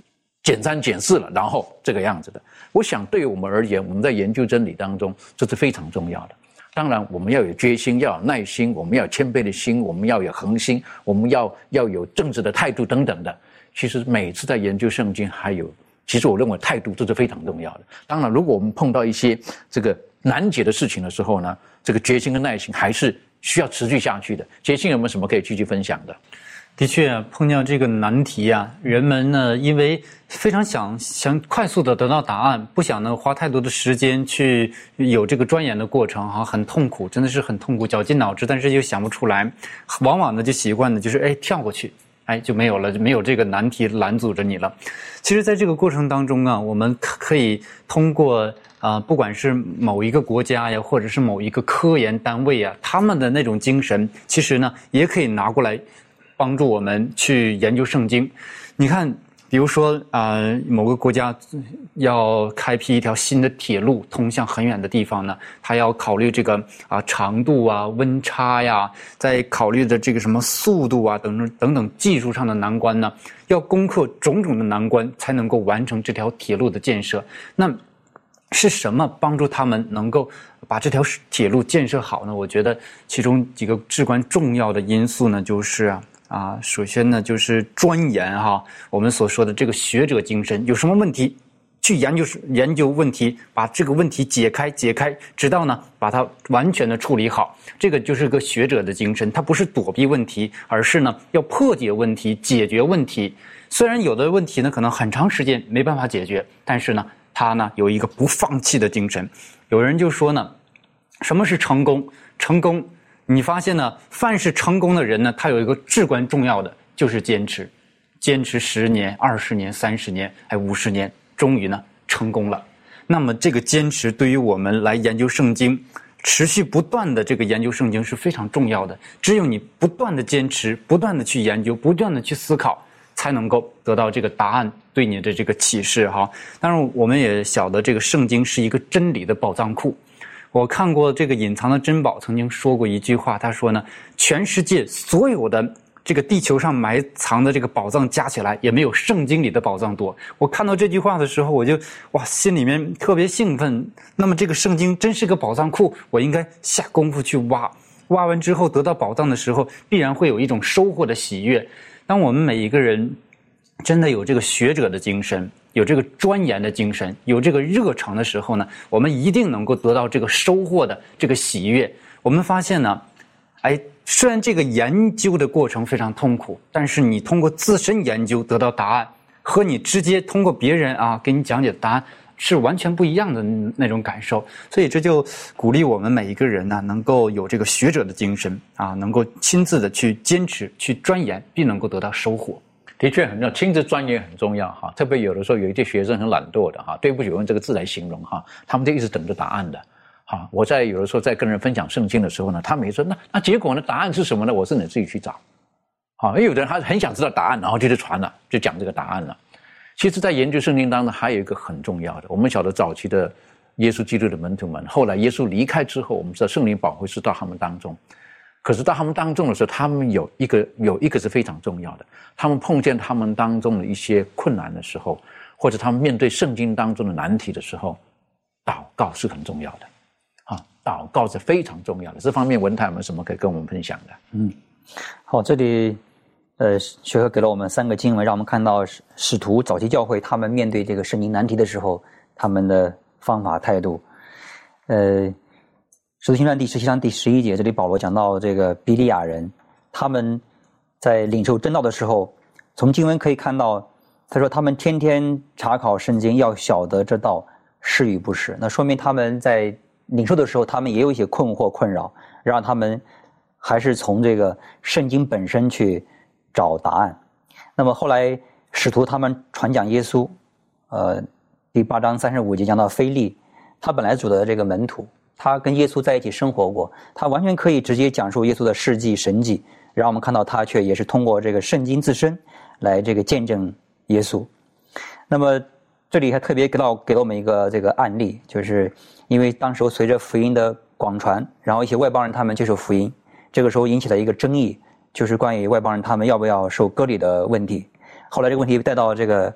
减三减四了，然后这个样子的。我想对于我们而言，我们在研究真理当中，这是非常重要的。当然，我们要有决心，要有耐心，我们要有谦卑的心，我们要有恒心，我们要要有正直的态度等等的。其实每次在研究圣经，还有，其实我认为态度这是非常重要的。当然，如果我们碰到一些这个难解的事情的时候呢，这个决心跟耐心还是需要持续下去的。杰信有没有什么可以继续分享的？
的确，碰到这个难题啊，人们呢，因为非常想想快速的得到答案，不想呢花太多的时间去有这个钻研的过程哈，很痛苦，真的是很痛苦，绞尽脑汁，但是又想不出来，往往呢就习惯的就是哎跳过去，哎就没有了，就没有这个难题拦阻着你了。其实，在这个过程当中啊，我们可以通过啊、呃，不管是某一个国家呀，或者是某一个科研单位啊，他们的那种精神，其实呢也可以拿过来帮助我们去研究圣经。你看，比如说啊、呃，某个国家要开辟一条新的铁路通向很远的地方呢，他要考虑这个啊、呃、长度啊、温差呀，再考虑的这个什么速度啊等等等等技术上的难关呢，要攻克种种的难关，才能够完成这条铁路的建设。那是什么帮助他们能够把这条铁路建设好呢？我觉得其中几个至关重要的因素呢，就是啊。啊，首先呢，就是钻研哈，我们所说的这个学者精神，有什么问题，去研究研究问题，把这个问题解开解开，直到呢把它完全的处理好。这个就是个学者的精神，它不是躲避问题，而是呢要破解问题，解决问题。虽然有的问题呢可能很长时间没办法解决，但是呢他呢有一个不放弃的精神。有人就说呢，什么是成功？成功。你发现呢，凡是成功的人呢，他有一个至关重要的，就是坚持，坚持十年、二十年、三十年，还五十年，终于呢成功了。那么这个坚持对于我们来研究圣经，持续不断的这个研究圣经是非常重要的。只有你不断的坚持，不断的去研究，不断的去思考，才能够得到这个答案对你的这个启示哈。当然，我们也晓得这个圣经是一个真理的宝藏库。我看过这个隐藏的珍宝曾经说过一句话，他说呢，全世界所有的这个地球上埋藏的这个宝藏加起来也没有圣经里的宝藏多。我看到这句话的时候，我就哇心里面特别兴奋。那么这个圣经真是个宝藏库，我应该下功夫去挖，挖完之后得到宝藏的时候，必然会有一种收获的喜悦。当我们每一个人真的有这个学者的精神，有这个钻研的精神，有这个热诚的时候呢，我们一定能够得到这个收获的这个喜悦。我们发现呢，哎，虽然这个研究的过程非常痛苦，但是你通过自身研究得到答案，和你直接通过别人啊给你讲解答案是完全不一样的那种感受。所以这就鼓励我们每一个人呢，能够有这个学者的精神啊，能够亲自的去坚持、去钻研，并能够得到收获。
的确很重要，亲自钻研很重要哈。特别有的时候有一些学生很懒惰的哈，对不起，我用这个字来形容哈，他们就一直等着答案的。哈，我在有的时候在跟人分享圣经的时候呢，他们也说那那结果呢？答案是什么呢？我是你自己去找。好，因为有的人他很想知道答案，然后就去传了，就讲这个答案了。其实，在研究圣经当中，还有一个很重要的，我们晓得早期的耶稣基督的门徒们，后来耶稣离开之后，我们知道圣灵保惠师到他们当中。可是到他们当中的时候，他们有一个有一个是非常重要的，他们碰见他们当中的一些困难的时候，或者他们面对圣经当中的难题的时候，祷告是很重要的。啊，祷告是非常重要的。这方面文泰有没有什么可以跟我们分享的？
嗯，好，这里呃，学和给了我们三个经文，让我们看到使徒早期教会他们面对这个圣经难题的时候，他们的方法态度。呃。使徒行传第十七章第十一节，这里保罗讲到这个比利亚人，他们在领受真道的时候，从经文可以看到，他说他们天天查考圣经，要晓得这道是与不是。那说明他们在领受的时候，他们也有一些困惑困扰，让他们还是从这个圣经本身去找答案。那么后来使徒他们传讲耶稣，呃，第八章三十五节讲到腓利，他本来主的这个门徒。他跟耶稣在一起生活过，他完全可以直接讲述耶稣的事迹神迹，然后我们看到他却也是通过这个圣经自身来这个见证耶稣。那么这里还特别给到给了我们一个这个案例，就是因为当时随着福音的广传，然后一些外邦人他们接受福音，这个时候引起了一个争议，就是关于外邦人他们要不要受割礼的问题。后来这个问题带到这个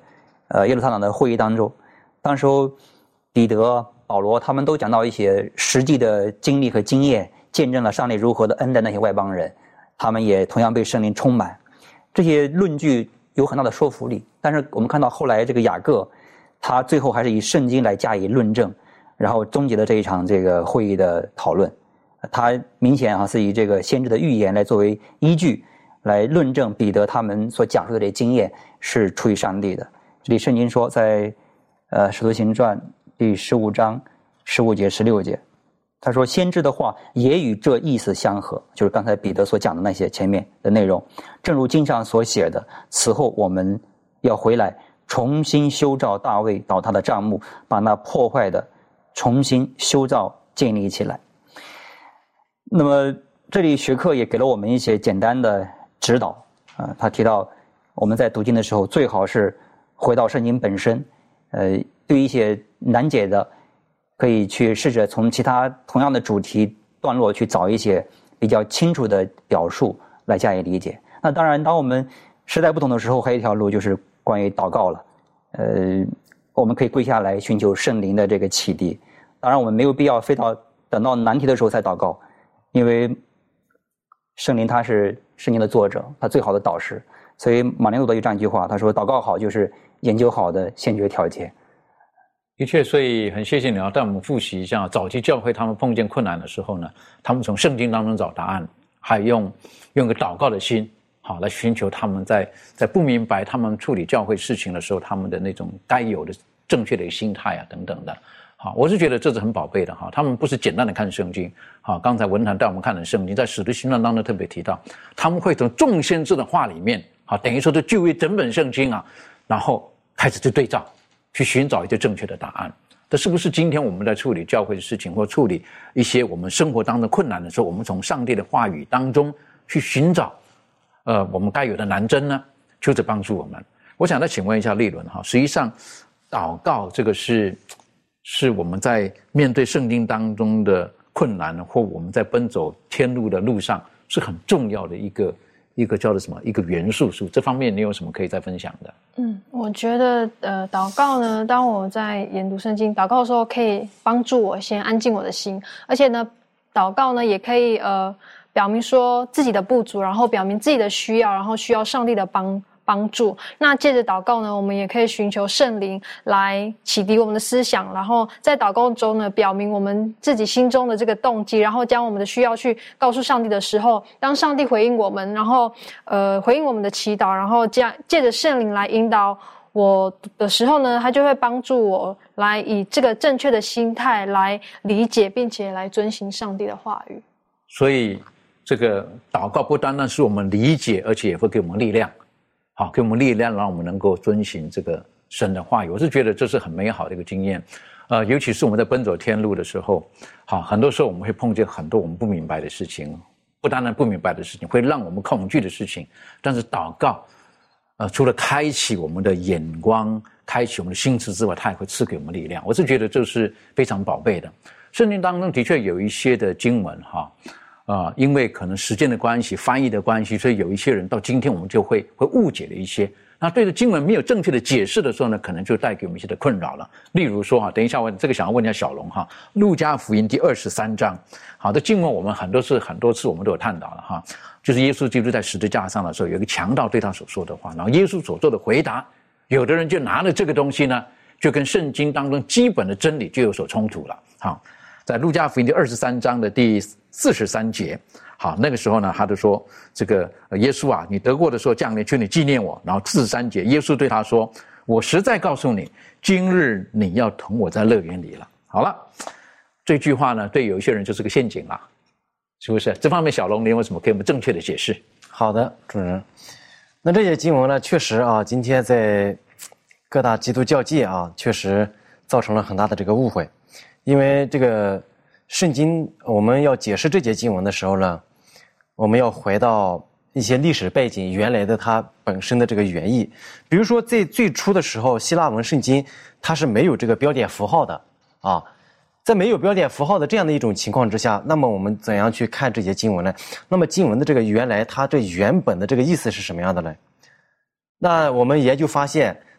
呃耶路撒冷的会议当中，当时候彼得、保罗他们都讲到一些实际的经历和经验，见证了上帝如何的恩待那些外邦人，他们也同样被圣灵充满。这些论据有很大的说服力，但是我们看到后来这个雅各，他最后还是以圣经来加以论证，然后终结了这一场这个会议的讨论。他明显啊是以这个先知的预言来作为依据，来论证彼得他们所讲述的这些经验是出于上帝的。这里圣经说，在呃使徒行传第十五章十五节十六节，他说先知的话也与这意思相合，就是刚才彼得所讲的那些前面的内容。正如经上所写的，此后我们要回来重新修造大卫倒塌的帐幕，把那破坏的重新修造建立起来。那么这里学课也给了我们一些简单的指导啊，他提到我们在读经的时候最好是回到圣经本身，呃，对一些难解的可以去试着从其他同样的主题段落去找一些比较清楚的表述来加以理解。那当然，当我们时代不同的时候，还有一条路就是关于祷告了。呃，我们可以跪下来寻求圣灵的这个启迪。当然，我们没有必要非到等到难题的时候才祷告，因为圣灵他是圣经的作者，他最好的导师。所以马丁路德有这样一句话，他说：“祷告好就是研究好的先决条件。”
的确，所以很谢谢你要带我们复习一下早期教会他们碰见困难的时候呢，他们从圣经当中找答案，还用用个祷告的心，好来寻求他们在在不明白他们处理教会事情的时候，他们的那种该有的正确的心态啊等等的。好，我是觉得这是很宝贝的哈。他们不是简单的看圣经，好，刚才文坛带我们看的圣经，在使徒行传当中特别提到，他们会从众先知的话里面，好，等于说就就为整本圣经啊，然后开始去对照。去寻找一些正确的答案，这是不是今天我们在处理教会的事情或处理一些我们生活当中困难的时候，我们从上帝的话语当中去寻找呃我们该有的南征呢？求主帮助我们。我想再请问一下立伦哈，实际上祷告这个是是我们在面对圣经当中的困难，或我们在奔走天路的路上是很重要的一个一个叫做什么一个元素数，这方面你有什么可以再分享的？
嗯，我觉得呃，祷告呢，当我在研读圣经祷告的时候，可以帮助我先安静我的心，而且呢，祷告呢也可以呃表明说自己的不足，然后表明自己的需要，然后需要上帝的帮帮助。那借着祷告呢，我们也可以寻求圣灵来启迪我们的思想，然后在祷告中呢，表明我们自己心中的这个动机，然后将我们的需要去告诉上帝的时候，当上帝回应我们，然后呃回应我们的祈祷，然后这样借着圣灵来引导我的时候呢，他就会帮助我来以这个正确的心态来理解，并且来遵行上帝的话语。
所以这个祷告不单单是我们理解，而且也会给我们力量。好，给我们力量，让我们能够遵行这个神的话语。我是觉得这是很美好的一个经验，呃，尤其是我们在奔走天路的时候，好，很多时候我们会碰见很多我们不明白的事情，不单单不明白的事情，会让我们恐惧的事情。但是祷告，呃，除了开启我们的眼光、开启我们的心智之外，它也会赐给我们力量。我是觉得这是非常宝贝的。圣经当中的确有一些的经文，哈。啊、呃，因为可能时间的关系、翻译的关系，所以有一些人到今天我们就会会误解了一些。那对着经文没有正确的解释的时候呢，可能就带给我们一些的困扰了。例如说哈，等一下我这个想要问一下小龙哈，路加福音第二十三章，好的经文我们很多次很多次我们都有探讨了哈，就是耶稣基督在十字架上的时候，有一个强盗对他所说的话，然后耶稣所做的回答，有的人就拿了这个东西呢，就跟圣经当中基本的真理就有所冲突了。好，在路加福音第二十三章的第四十三节，好，那个时候呢，他就说这个耶稣啊，你得过的时候降临，求你纪念我。然后四十三节，耶稣对他说：“我实在告诉你，今日你要同我在乐园里了。”好了，这句话呢，对有一些人就是个陷阱了，是不是？这方面小龙，你有什么给我们正确的解释？
好的，主任。那这些经文呢，确实啊，今天在各大基督教界啊，确实造成了很大的这个误会，因为这个。圣经我们要解释这节经文的时候呢，我们要回到一些历史背景，原来的它本身的这个原意。比如说在最初的时候，希腊文圣经它是没有这个标点符号的啊，在没有标点符号的这样的一种情况之下，那么我们怎样去看这节经文呢？那么经文的这个原来它这原本的这个意思是什么样的呢？那我们研究发现，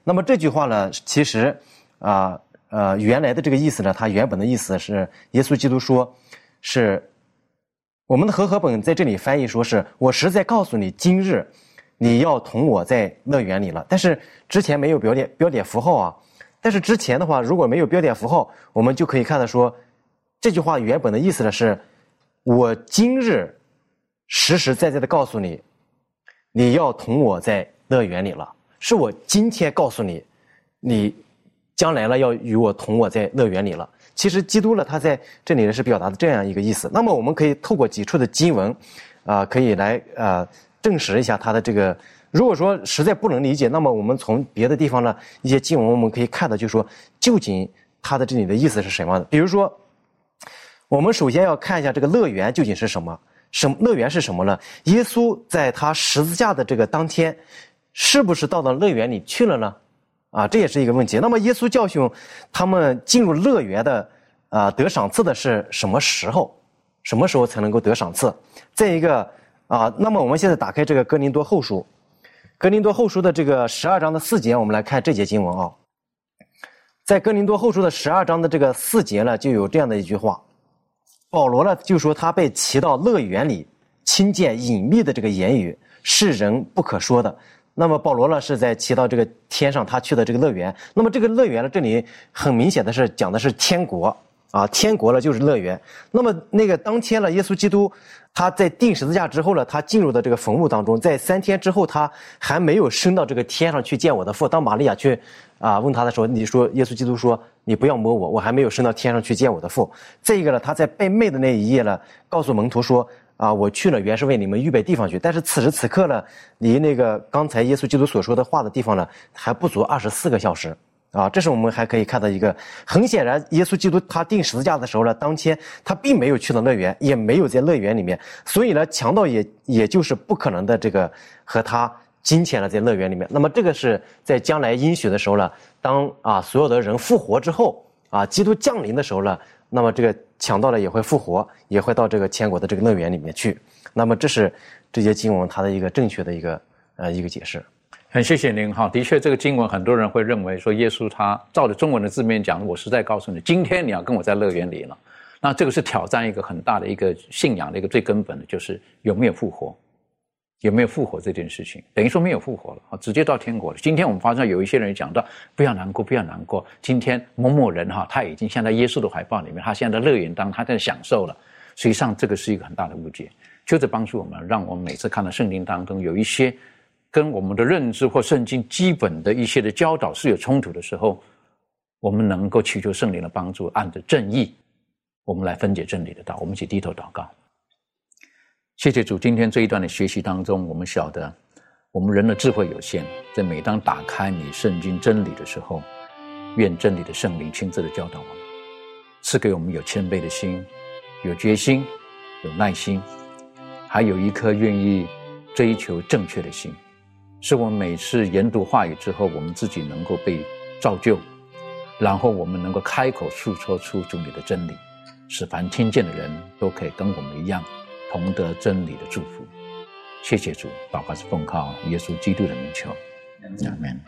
那么这句话呢，其实啊 呃, 呃原来的这个意思呢，它原本的意思是耶稣基督说，是我们的和合本在这里翻译说是我实在告诉你，今日你要同我在乐园里了。但是之前没有标点标点符号啊，但是之前的话如果没有标点符号，我们就可以看到说这句话原本的意思呢是我今日实实在在的告诉你，你要同我在乐园里了，是我今天告诉你，你将来了要与我同我在乐园里了。其实基督呢，他在这里呢是表达的这样一个意思。那么我们可以透过几处的经文啊、呃，可以来呃证实一下他的这个。如果说实在不能理解，那么我们从别的地方呢一些经文我们可以看到，就是说究竟他的这里的意思是什么的。比如说我们首先要看一下这个乐园究竟是什么。什么乐园是什么呢？耶稣在他十字架的这个当天是不是到了乐园里去了呢？啊，这也是一个问题。那么耶稣教训他们进入乐园的啊、呃、得赏赐的是什么时候？什么时候才能够得赏赐？再一个啊，那么我们现在打开这个哥林多后书，哥林多后书的这个十二章的四节，我们来看这节经文啊。在哥林多后书的十二章的这个四节呢，就有这样的一句话，保罗呢就说他被骑到乐园里，亲见隐秘的这个言语，是人不可说的。那么保罗呢是在骑到这个天上，他去的这个乐园。那么这个乐园呢，这里很明显的是讲的是天国啊，天国了就是乐园。那么那个当天了，耶稣基督他在钉十字架之后呢，他进入到这个坟墓当中，在三天之后，他还没有升到这个天上去见我的父。当玛利亚去啊问他的时候，你说耶稣基督说你不要摸我，我还没有升到天上去见我的父。再一个呢，他在被卖的那一夜呢，告诉门徒说啊，我去了原是为你们预备地方去，但是此时此刻呢，离那个刚才耶稣基督所说的话的地方呢，还不足二十四个小时啊。这是我们还可以看到一个，很显然，耶稣基督他钉十字架的时候呢，当天他并没有去到乐园，也没有在乐园里面，所以呢，强盗也也就是不可能的这个和他今天呢在乐园里面。那么这个是在将来应许的时候呢，当啊所有的人复活之后啊，基督降临的时候呢，那么这个强盗呢也会复活，也会到这个天国的这个乐园里面去。那么这是这些经文它的一个正确的一个呃一个解释。
很谢谢您哈，的确这个经文很多人会认为说耶稣他照着中文的字面讲，我实在告诉你，今天你要跟我在乐园里了。那这个是挑战一个很大的一个信仰的一个最根本的，就是有没有复活，有没有复活这件事情，等于说没有复活了，直接到天国了。今天我们发现有一些人讲到不要难过不要难过，今天某某人哈他已经现在耶稣的怀抱里面，他现在乐园当中他在享受了。实际上这个是一个很大的误解，就是帮助我们，让我们每次看到圣经当中有一些跟我们的认知或圣经基本的一些的教导是有冲突的时候，我们能够祈求圣灵的帮助，按着正义我们来分解真理的道。我们一起低头祷告。谢谢主，今天这一段的学习当中，我们晓得我们人的智慧有限，在每当打开你圣经真理的时候，愿真理的圣灵亲自的教导我们，赐给我们有谦卑的心，有决心，有耐心，还有一颗愿意追求正确的心，是我们每次研读话语之后，我们自己能够被造就，然后我们能够开口诉说出主你的真理，使凡听见的人都可以跟我们一样同得真理的祝福。谢谢主，祷告是奉靠耶稣基督的名求，阿们。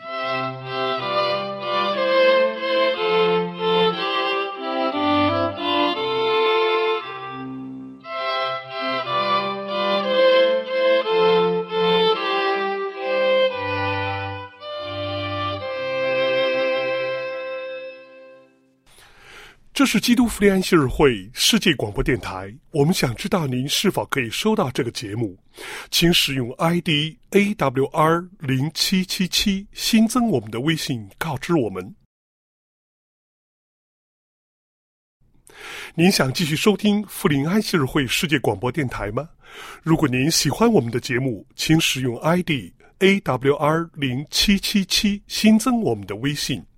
这是基督福音安息日会世界广播电台，我们想知道您是否可以收到这个节目，请使用 I D A W R 零七七七 新增我们的微信告知我们。您想继续收听福林安息日会世界广播电台吗？如果您喜欢我们的节目，请使用 I D A W R 零七七七 新增我们的微信。